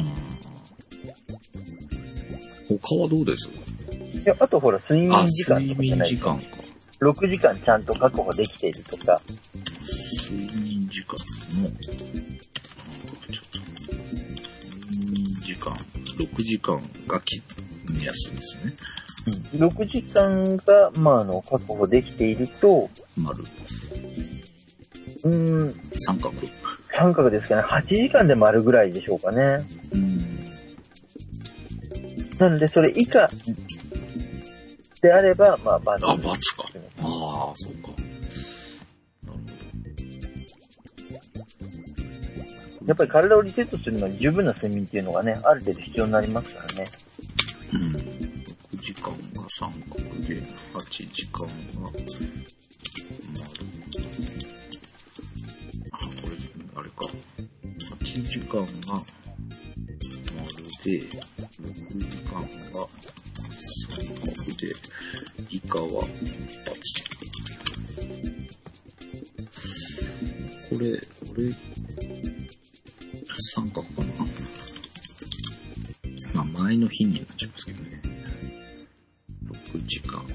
うん、他はどうです？ いや、あとほら、睡眠時間とかじゃない睡眠時間か。 ろくじかんちゃんと確保できているとか。 睡眠時間も、ちょっと、睡眠時間、ろくじかんが目安ですね。 うん。ろくじかんが、まあ、あの、確保できていると、 丸。 うーん。 三角。 三角ですかね。はちじかんで丸ぐらいでしょうかね。 うん。 なので、それ以下、であれば、まあ、×。 あ、×か。ああ、そうか。なるほど。やっぱり体をリセットするのに十分な睡眠っていうのがね、ある程度必要になりますからね。 うん。ろくじかんが三角で、はちじかんが丸。あ、これ、あれか。はちじかんが丸で、ろくじかんが三角で、以下は×。これ、これ、三角かな。まあ、前の日になっちゃいますけどね。ろくじかん。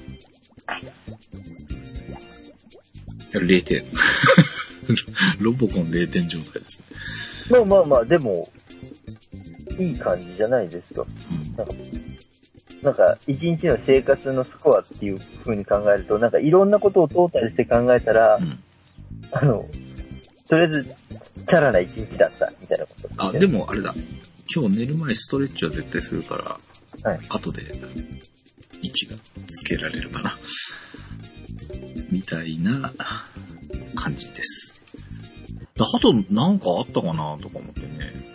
れいてん。ロボコンれいてん状態ですね。 まあまあまあ、でも、いい感じじゃないですか。うん、なんかなんか、一日の生活のスコアっていう風に考えると、なんかいろんなことをトータルして考えたら、うん、あの、とりあえず、チャラな一日だったみたいなこと。 あ、でもあれだ。今日寝る前ストレッチは絶対するから、はい、後で位置がつけられるかな。みたいな感じです。あとなんかあったかなとか思ってね。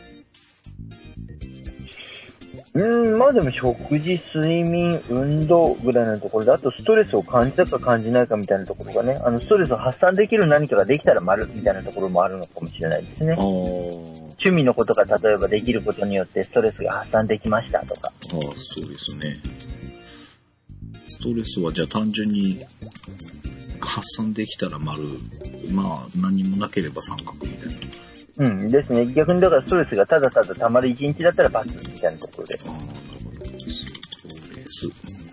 うーん、まあでも食事、睡眠、運動ぐらいのところで、あとストレスを感じたか感じないかみたいなところがね、あのストレスを発散できる何かができたら丸みたいなところもあるのかもしれないですね。趣味のことが例えばできることによってストレスが発散できましたとか。 ああ、そうですね。ストレスはじゃあ単純に発散できたら丸、まあ何もなければ三角みたいな。 うんですね。逆にだからストレスがただただ溜まる一日だったらバツみたいなところで。 ああ、なるほど。ストレス。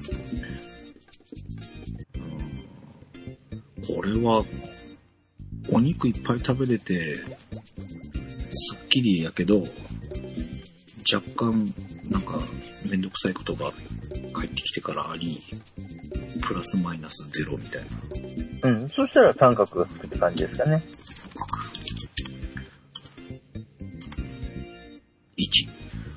これは、お肉いっぱい食べれて、すっきりやけど、若干、なんか、めんどくさいことが帰ってきてからあり、プラスマイナスゼロみたいな。うん、そしたら三角がつくって感じですかね。 いち。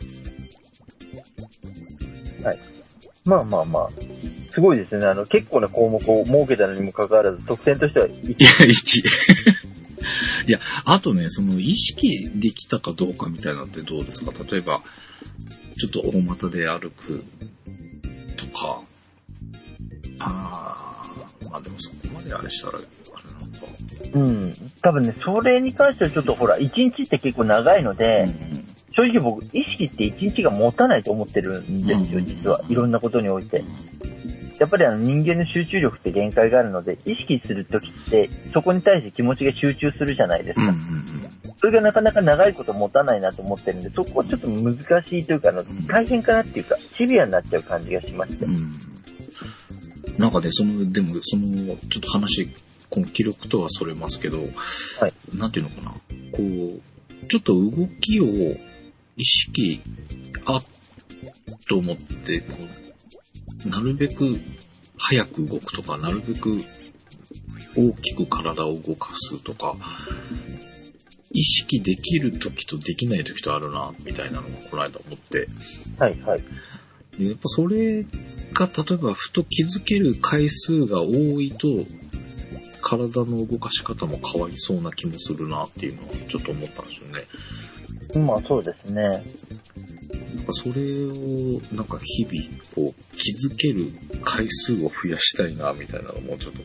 はい。まあまあまあ。すごいですね。あの、結構な項目を設けたのにもかかわらず、得点としてはいち。 いや、いち。いや、あとね、その意識できたかどうかみたいなのってどうですか？例えば、ちょっと大股で歩くとか、あまあでもそこまであれしたら、あれなんか。 うん。多分ね、それに関してはちょっとほら、いちにちって結構長いので、うんうん、正直僕、意識っていちにちが持たないと思ってるんですよ、実は。いろんなことにおいて。やっぱりあの人間の集中力って限界があるので、意識するときって、そこに対して気持ちが集中するじゃないですか。うんうんうん、それがなかなか長いこと持たないなと思ってるんで、そこはちょっと難しいというか、あの大変かなっていうか、シビアになっちゃう感じがしました。うん、 なんかね、その、でも、その、ちょっと話、この記録とはそれますけど、はい、なんていうのかな、こう、ちょっと動きを意識あっと思って、こう、なるべく早く動くとか、なるべく大きく体を動かすとか、意識できるときとできないときとあるな、みたいなのをこの間思って。 はいはい。 でやっぱそれが、例えばふと気づける回数が多いと、体の動かし方も変わりそうな気もするなっていうのはちょっと思ったんですよね。 まあそうですね。なんかそれをなんか日々こう気づける回数を増やしたいなみたいなのもちょっと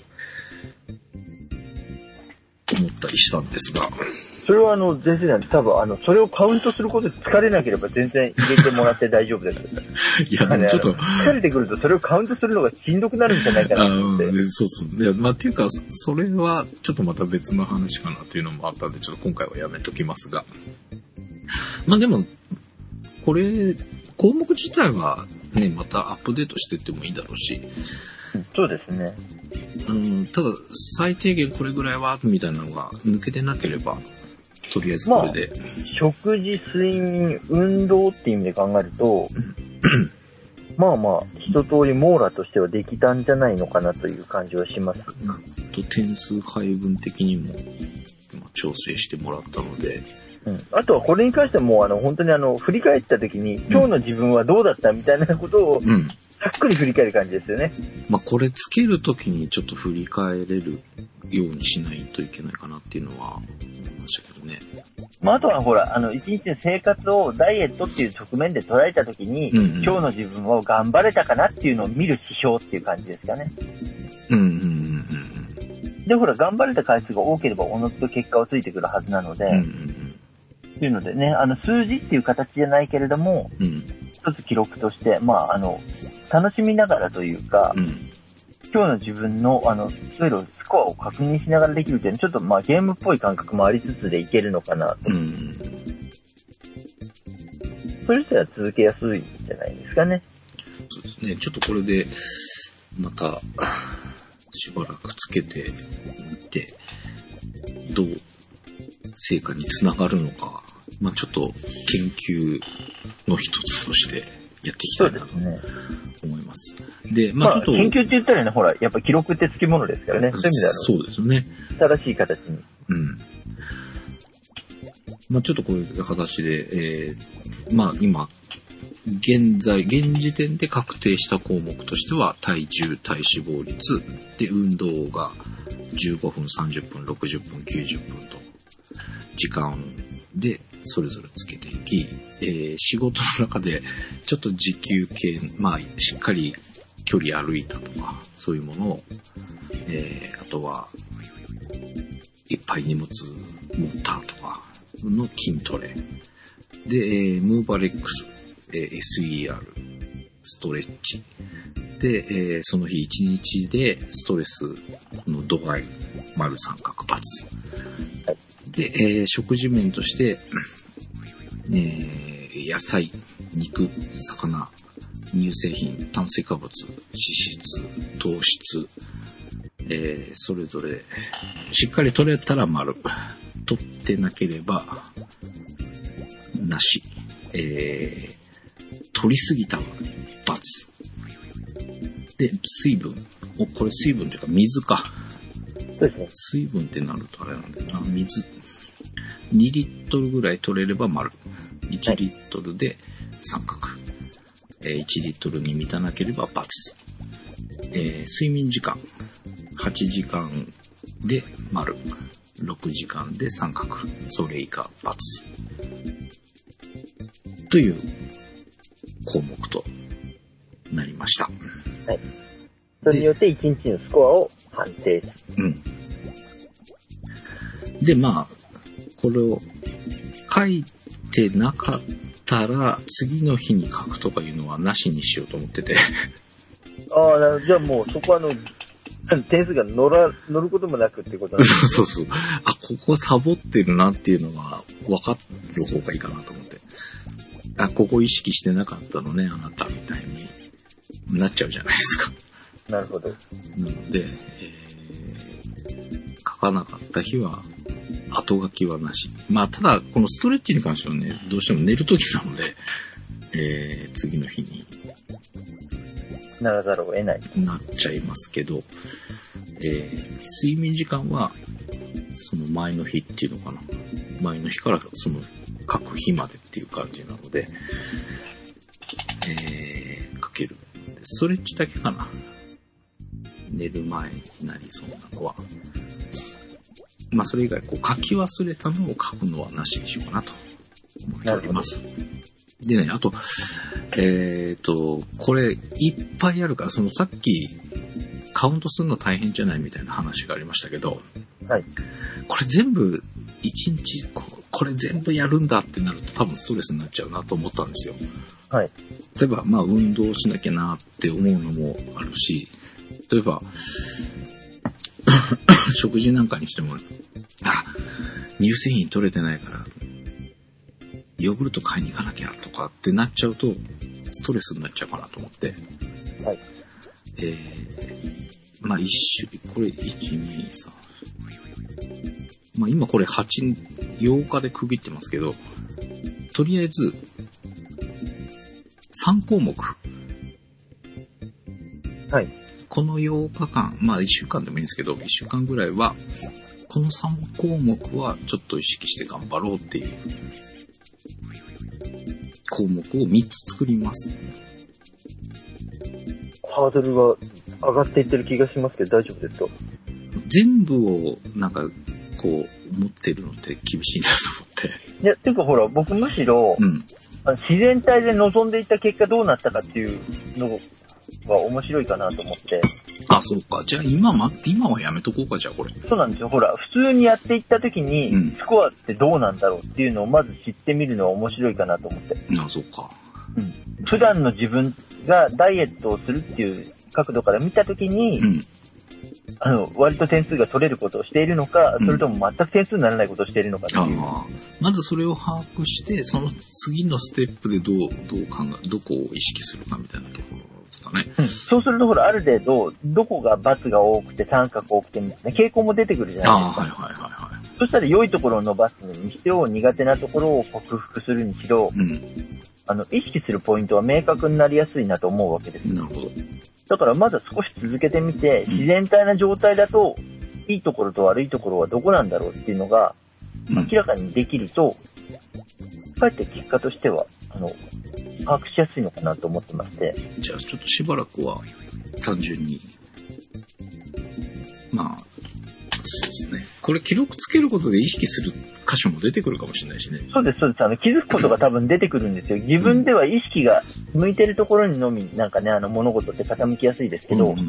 思ったりしたんですが。 それはあの全然なんです。多分あのそれをカウントすることで疲れなければ全然入れてもらって大丈夫です。 いやでもちょっと疲れてくるとそれをカウントするのがしんどくなるんじゃないかなと思って。 そうそう。いやまあっていうかそれはちょっとまた別の話かなっていうのもあったんでちょっと今回はやめときますが。まあでもこれ項目自体はねまたアップデートしていってもいいだろうし。 そうですね。 うん、ただ最低限これぐらいはみたいなのが抜けてなければ。とりあえずこれで、 まあ、食事、睡眠、運動っていう意味で考えると、まあまあ、一通り網羅としてはできたんじゃないのかなという感じはします。 と点数配分的にも調整してもらったので、 うん、あとはこれに関してもあの本当にあの振り返った時に、今日の自分はどうだったみたいなことを、うん、ざっくり振り返る感じですよね。 まあこれつける時にちょっと振り返れるようにしないといけないかなっていうのは思いましたけどね。 まあ、あとはほら、あの、一日の生活をダイエットっていう側面で捉えたときに、うんうん、今日の自分を頑張れたかなっていうのを見る指標っていう感じですかね。 うんうんうんうん。 で、ほら、頑張れた回数が多ければおのずと結果はついてくるはずなので、うんうんうん、っていうのでね、あの、数字っていう形じゃないけれども、うん、一つ記録として、まあ、あの、楽しみながらというか、うん、今日の自分の、あの、いろいろスコアを確認しながらできるっていうのは、ちょっとまあゲームっぽい感覚もありつつでいけるのかなと。うん。それとしては続けやすいんじゃないですかね。 そうですね。ちょっとこれで、また、しばらくつけてみて、どう成果につながるのか、まあちょっと研究の一つとしてやっていきたいなと思います。で、まあちょっと、 まあ、研究って言ったらね、ほら、やっぱ記録ってつきものですからね。そういう意味ではそうですよね。 正しい形に。 うん。まあちょっとこういう形で、えー、まあ今、現在、現時点で確定した項目としては、体重、体脂肪率、で、運動がじゅうごふん、さんじゅっぷん、ろくじゅっぷん、きゅうじゅっぷんと、時間でそれぞれつけていき、えー、仕事の中でちょっと持久系、まあしっかり距離歩いたとか、そういうものを、えー、あとは、いっぱい荷物持ったとかの筋トレ。で、えー、ムーバレックス、えー、エスイーアール、ストレッチ。で、えー、その日一日でストレスの度合い、丸三角×。で、えー、食事面として、えー、野菜、肉、魚、乳製品、炭水化物、脂質、糖質、えー、それぞれしっかり取れたら丸、取ってなければなし、えー、取りすぎた×で水分、おこれ水分というか水か、水分ってなるとあれなんだよな、水にリットルぐらい取れれば丸、いちリットルで三角、えー、いちリットルに満たなければ×、えー、睡眠時間はちじかんで丸、ろくじかんで三角、それ以下×という項目となりました。 はい。それによっていちにちのスコアを判定。 うん。で、まあ、これを書いてなかったら、次の日に書くとかいうのはなしにしようと思ってて。 ああ、なるほど。じゃあもうそこはあの、点数が乗ら、乗ることもなくってことなんですね。 そうそうそう。あ、ここサボってるなっていうのが分かる方がいいかなと思って。あ、ここ意識してなかったのね、あなたみたいになっちゃうじゃないですか。 なるほど。 なので、えー、書かなかった日は、後書きはなし。まあ、ただ、このストレッチに関してはね、どうしても寝るときなので、えー、次の日にならざるを得ない。 なっちゃいますけど、えー、睡眠時間は、その前の日っていうのかな。前の日からその書く日までっていう感じなので、えー、書ける。ストレッチだけかな。寝る前になりそうなのは。まあそれ以外、こう書き忘れたのを書くのはなしにしようかなと思っております。でね、あと、えっと、これいっぱいあるから、そのさっきカウントするの大変じゃないみたいな話がありましたけど、 はい。 これ全部一日こ、これ全部やるんだってなると多分ストレスになっちゃうなと思ったんですよ。 はい。 例えば、まあ運動しなきゃなって思うのもあるし、例えば、食事なんかにしても、あ、乳製品取れてないから、ヨーグルト買いに行かなきゃとかってなっちゃうと、ストレスになっちゃうかなと思って。 はい。 えー、まあ一種、これいち、に、さん。まあ今これはち、ようかで区切ってますけど、とりあえず、さんこうもく。 はい。 このようかかん、まあいっしゅうかんでもいいんですけど、いっしゅうかんぐらいは、このさんこうもくはちょっと意識して頑張ろうっていう項目をみっつ作ります。 ハードルが上がっていってる気がしますけど大丈夫ですか？ 全部をなんかこう持ってるのって厳しいなと思って。 いや、ていうかほら、僕むしろ、 うん、 あの自然体で望んでいった結果どうなったかっていうのが面白いかなと思って。 あ、そうか。じゃあ今ま、今はやめとこうか、じゃあこれ。 そうなんですよ。ほら、普通にやっていった時に、うん、スコアってどうなんだろうっていうのをまず知ってみるのは面白いかなと思って。 あ、そうか。 うん。普段の自分がダイエットをするっていう角度から見た時に、うん、あの、割と点数が取れることをしているのか、うん、それとも全く点数にならないことをしているのかっていう。 あ、まずそれを把握して、その次のステップでどう、どう考え、どこを意識するかみたいなところですかね。 うん。そうするとほら、ある程度、どこが×が多くて三角多くてみたいな傾向も出てくるじゃないですか。 あ、はいはいはいはい。 そしたら良いところを伸ばすにしろ、苦手なところを克服するにしろ、うん、あの、意識するポイントは明確になりやすいなと思うわけです。 なるほど。 だからまずは少し続けてみて、自然体な状態だと、いいところと悪いところはどこなんだろうっていうのが、明らかにできると、かえって結果としては、あの、把握しやすいのかなと思ってまして。 じゃあちょっとしばらくは、単純に、まあ、そうですね。これ記録つけることで意識する箇所も出てくるかもしれないしね。 そうです、そうです。あの、気づくことが多分出てくるんですよ。自分では意識が向いてるところにのみ、なんかね、あの、物事って傾きやすいですけど、うんうんうん、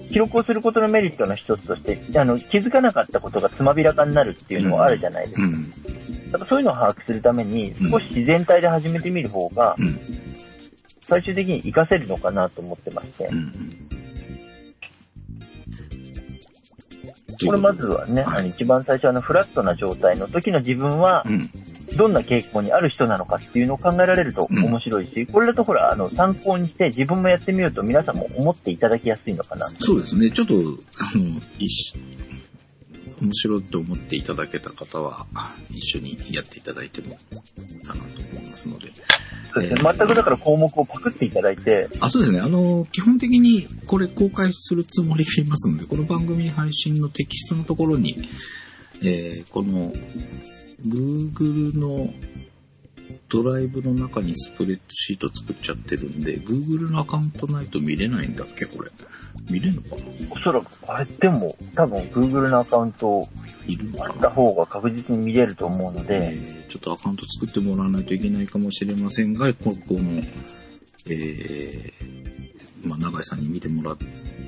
記録をすることのメリットの一つとして、あの、気づかなかったことがつまびらかになるっていうのもあるじゃないですか。うんうん、だからそういうのを把握するために、少し自然体で始めてみる方が、最終的に活かせるのかなと思ってまして。うんうん、これまずはね、はい、あの一番最初のフラットな状態の時の自分は、どんな傾向にある人なのかっていうのを考えられると面白いし、うん、これだとほら、あの、参考にして自分もやってみようと皆さんも思っていただきやすいのかな。 そうですね。ちょっと、あの、面白いと思っていただけた方は、一緒にやっていただいてもいいかなと思いますので。 そうですね。えー、全くだから項目をパクっていただいて。 あ、そうですね。あの、基本的にこれ公開するつもりでいますので、この番組配信のテキストのところに、えー、この Google のドライブの中にスプレッドシート作っちゃってるんで、Google のアカウントないと見れないんだっけこれ。見れるのかな？ おそらく、あれでも多分 Google のアカウントあった方が確実に見れると思うので、 えー、ちょっとアカウント作ってもらわないといけないかもしれませんが、ここの、えー、まあ、永井さんに見てもらっ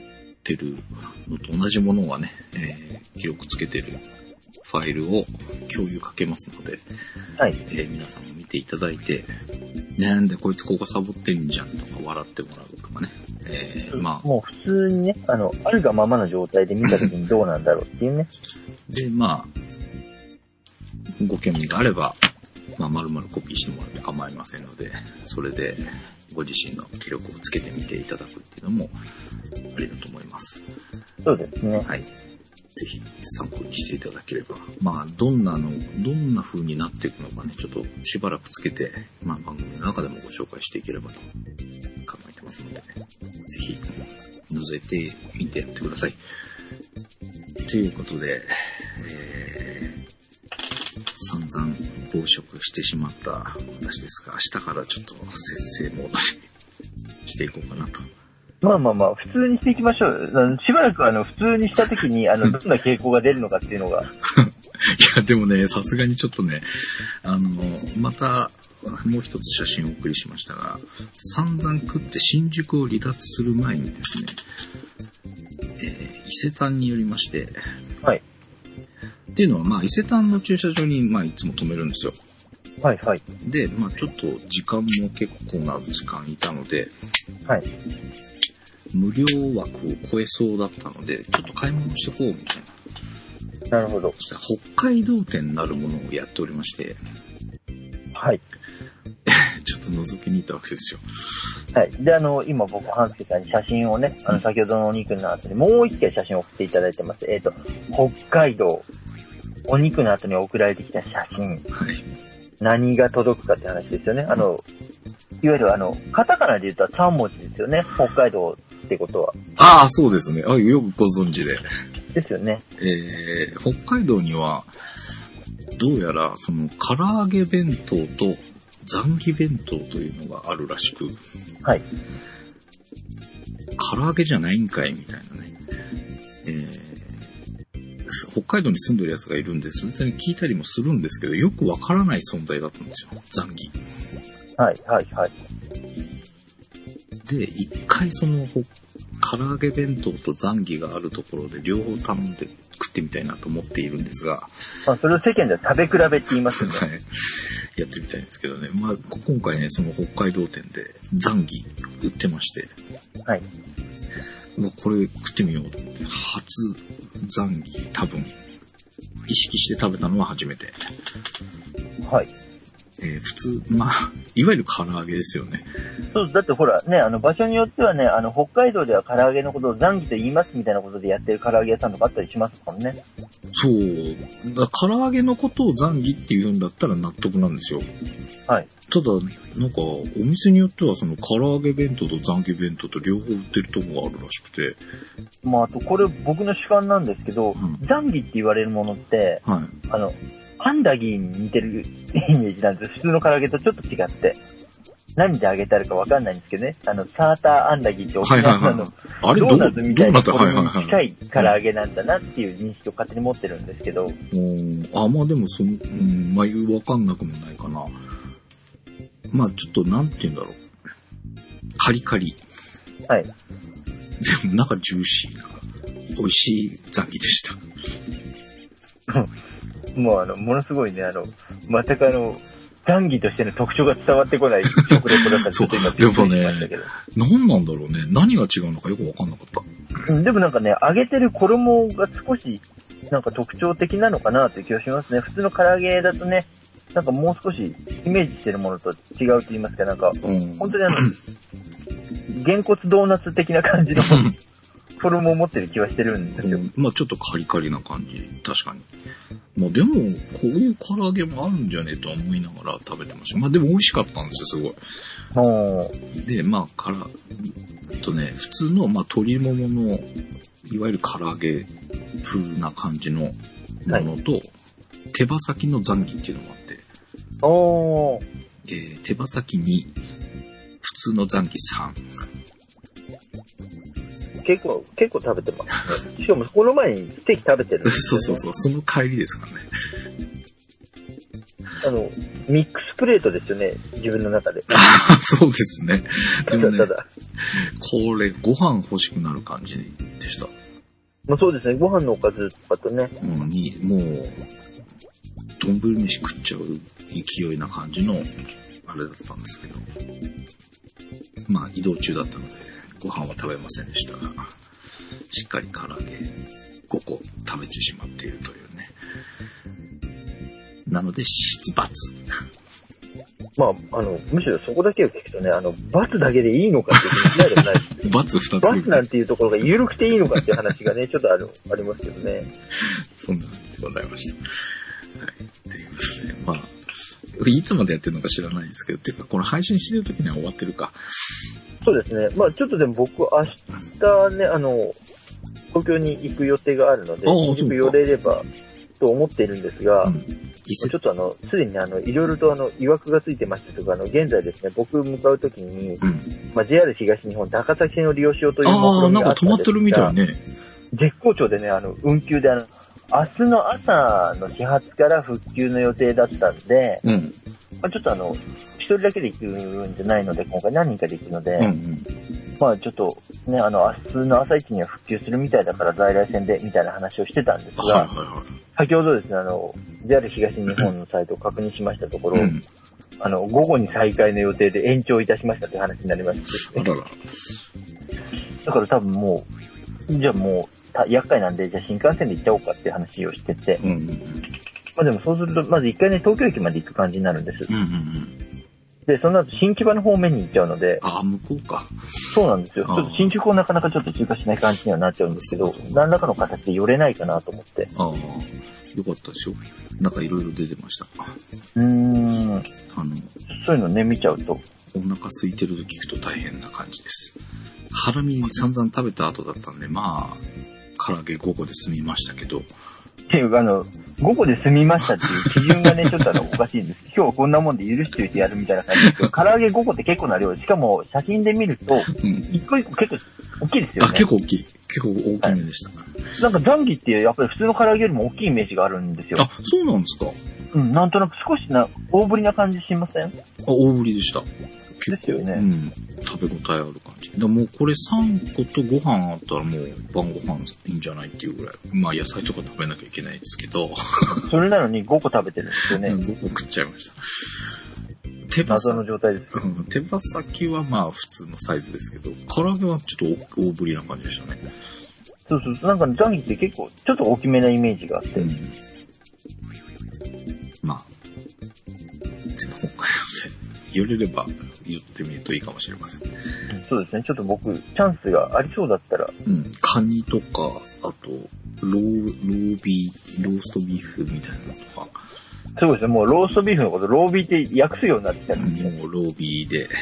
ってるのと同じものがね、えー、記録つけてるファイルを共有かけますので、 はい。 えー、皆さんも見ていただいて、なんでこいつここサボってんじゃんとか笑ってもらうとかね。えー、まあ。 もう普通にね、あの、あるがままの状態で見たときにどうなんだろうっていうね。 で、まあ、ご興味があれば、まあ、丸々コピーしてもらって構いませんので、それでご自身の記録をつけてみていただくっていうのもありだと思います。 そうですね。 はい。ぜひ参考にしていただければ。まあ、どんなの、どんな風になっていくのかね、ちょっとしばらくつけて、まあ、番組の中でもご紹介していければと考えてますので、ね、ぜひ覗いてみてやってください。ということで、えー、散々暴食してしまった私ですが、明日からちょっと節制モードにしていこうかなと。 まあまあまあ、普通にしていきましょう。しばらくあの、普通にしたときに、あの、どんな傾向が出るのかっていうのが。いや、でもね、さすがにちょっとね、あの、また、もう一つ写真をお送りしましたが、散々食って新宿を離脱する前にですね、えー、伊勢丹によりまして、 はい。 っていうのは、まあ、伊勢丹の駐車場に、まあ、いつも止めるんですよ。 はいはい。 で、まあ、ちょっと時間も結構な時間いたので、 はい。 無料枠を超えそうだったので、ちょっと買い物してこうみたいな。なるほど。 北海道展なるものをやっておりまして、 はい。 ちょっと覗きに行ったわけですよ。 はい。で、あの、今僕、半助さんに写真をね、あの、先ほどのお肉の後にもう一回写真を送っていただいてます。えっと、北海道、お肉の後に送られてきた写真。 はい。 何が届くかって話ですよね。あの、いわゆるあの、カタカナで言ったらさん文字ですよね。北海道ってことは。 ああ、そうですね。あ、よくご存知で。 ですよね。 えー、北海道には、どうやら、その、唐揚げ弁当とザンギ弁当というのがあるらしく。 はい。 唐揚げじゃないんかいみたいなね。えー、北海道に住んでる奴がいるんです。全然聞いたりもするんですけど、よくわからない存在だったんですよ。ザンギ。 はいはいはい。 で、一回その、唐揚げ弁当とザンギがあるところで両方頼んで食ってみたいなと思っているんですが。 まあ、それを世間では食べ比べって言いますよね。 はい。やってみたいんですけどね。まあ、今回ね、その北海道店でザンギ売ってまして。 はい。 もうこれ食ってみようと思って。初ザンギ多分、意識して食べたのは初めて。 はい。 えー、普通、まあ、いわゆる唐揚げですよね。 そう、だってほらね、あの場所によってはね、あの北海道では唐揚げのことをザンギと言いますみたいなことでやってる唐揚げ屋さんとかあったりしますもんね。 そう。だ唐揚げのことをザンギって言うんだったら納得なんですよ。 はい。 ただ、なんか、お店によってはその唐揚げ弁当とザンギ弁当と両方売ってるとこがあるらしくて。 まあ、あとこれ僕の主観なんですけど、うん、ザンギって言われるものって、はい、あの、ハンダギーに似てるイメージなんです。普通の唐揚げとちょっと違って。何で揚げてあるかわかんないんですけどね。あの、サーターアンダギーって沖縄のドーナツみたいなところに近い唐揚げなんだなっていう認識を勝手に持ってるんですけど。 うん、あ、まあでもその、うん、まあわかんなくもないかな。まあちょっとなんて言うんだろう。カリカリ。 はい。 でも中ジューシーな、美味しいザンギでした。 もうあの、ものすごいね、あの、全くあの、ザンギとしての特徴が伝わってこない食レポだったりちょっと今びっくりしましたけど。 何なんだろうね。何が違うのかよくわかんなかった。 うん、でもなんかね、揚げてる衣が少し、なんか特徴的なのかなという気がしますね。普通の唐揚げだとね、なんかもう少しイメージしてるものと違うと言いますか、なんか、うん、本当にあの、げんこつドーナツ的な感じの衣を持ってる気はしてるんですよ。 うん、まあちょっとカリカリな感じ、確かに。まあでも、こういう唐揚げもあるんじゃねえとは思いながら食べてました。まあでも美味しかったんですよ、すごい。で、まあ、から、えっとね、普通の、まあ鶏ももの、いわゆる唐揚げ風な感じのものと、はい、手羽先のザンギっていうのがあって、 おー。 えー、手羽先に、普通のザンギさん。 結構、結構食べてますね。しかも、この前にステーキ食べてるんですよ、ね。 そうそうそう、その帰りですからね。 あの、 ミックスプレートですよね、自分の中で。 そうですね。でもね、 ただこれご飯欲しくなる感じでした。 まあそうですね、ご飯のおかずとかとね。 うん、に、もう、丼飯食っちゃう勢いな感じの、あれだったんですけど。まあ移動中だったので、ご飯は食べませんでしたが、しっかり唐揚げごこ食べてしまっているというね。なので、脂質×。 まあ、あの、むしろそこだけを聞くとね、あの、×だけでいいのかっていう気がしないでもない。 ×二つ。 ×なんていうところが緩くていいのかっていう話がね、ちょっとある、ありますけどね。 そんな感じでございました。はい。ということで、まあ、いつまでやってるのか知らないですけど、っていうか、この配信してる時には終わってるか。 そうですね。まあ、ちょっとでも僕、明日ね、あの、東京に行く予定があるので、行く寄れればと思っているんですが、うん、ちょっとあの、すでにあの、いろいろとあの、曰くがついてましてとか、あの、現在ですね、僕向かうときに、うん、まあ、ジェイアール 東日本高崎線を利用しようという目標があったんですが、ああ、なんか止まってるみたいね。 絶好調でね、あの、運休であの、明日の朝の始発から復旧の予定だったんで、うん、まあ、ちょっとあの、一人だけで行くんじゃないので、今回何人かで行くので、うんうん、まあちょっとね、あの、明日の朝一には復旧するみたいだから在来線で、みたいな話をしてたんですが、はいはいはい、先ほどですね、あの、ジェイアール 東日本のサイトを確認しましたところ、うん、あの、午後に再開の予定で延長いたしましたという話になりまして、ね、あらら。だから多分もう、じゃあもう、厄介なんで、じゃあ新幹線で行っちゃおうかっていう話をしてて、うんうん、まあでもそうすると、まず一回ね、東京駅まで行く感じになるんです。うんうんうん、で、その後新木場の方面に行っちゃうので、 ああ、向こうか。 そうなんですよ。ちょっと新宿をなかなかちょっと通過しない感じにはなっちゃうんですけど、何らかの形で寄れないかなと思って。 ああ、よかったでしょ。なんかいろいろ出てました。 うーん。あの、そういうのね、見ちゃうと。 お腹空いてると聞くと大変な感じです。ハラミ散々食べた後だったんで、まあ、唐揚げごこで済みましたけど。 っていうか、あの、ごこで済みましたっていう基準がね、ちょっとあの、おかしいんです。今日こんなもんで許しておいてやるみたいな感じですけど、唐揚げごこって結構な量で、しかも写真で見ると、一個一個結構大きいですよね。 あ、結構大きい。結構大きめでした。はい、 なんかザンギってやっぱり普通の唐揚げよりも大きいイメージがあるんですよ。 あ、そうなんですか。 うん、なんとなく少しな、大ぶりな感じしません？あ、 大ぶりでした。 ですよね。 うん。食べ応えある感じ。でもうこれさんことご飯あったらもう晩ご飯いいんじゃないっていうぐらい。まあ野菜とか食べなきゃいけないですけど。 それなのにごこ食べてるんですよね。 ごこ食っちゃいました。 手羽先の状態です、 うん。手羽先はまあ普通のサイズですけど、唐揚げはちょっと大ぶりな感じでしたね。 そうそうそう。なんかザンギって結構ちょっと大きめなイメージがあって。うん、 まあ、すいません。寄れれば言ってみるといいかもしれません。 そうですね。ちょっと僕、チャンスがありそうだったら。 うん。カニとか、あと、ロー、ロービー、ローストビーフみたいなのとか。 そうですね。もうローストビーフのこと、ロービーって訳すようになってきたんですね。 もうロービーで、うん、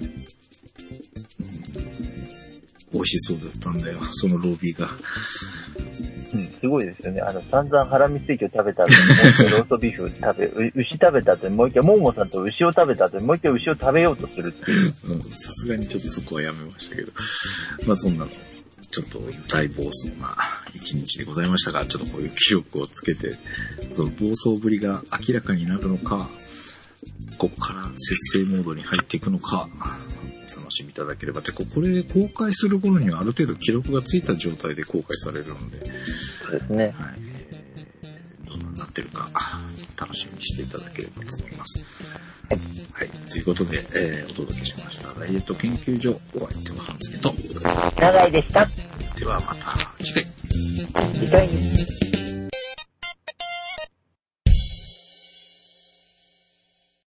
美味しそうだったんだよ。そのロービーが。 うん、すごいですよね。あの、散々ハラミステーキを食べた後に、もう一回ローストビーフ食べ、牛食べた後にもう一回、モーモーさんと牛を食べた後にもう一回牛を食べようとするっていう。 うん、さすがにちょっとそこはやめましたけど。まあそんなの、ちょっと大暴走な一日でございましたが、ちょっとこういう記録をつけて、その暴走ぶりが明らかになるのか、ここから節制モードに入っていくのか、お楽しみいただければって、これ公開する頃にはある程度記録がついた状態で公開されるので、 そうですね。はい。 どうなってるか楽しみにしていただければと思います。はい。ということで、えー、お届けしましたダイエット研究所、お相手は半助と長井でした。 ではまた次回。 次回に。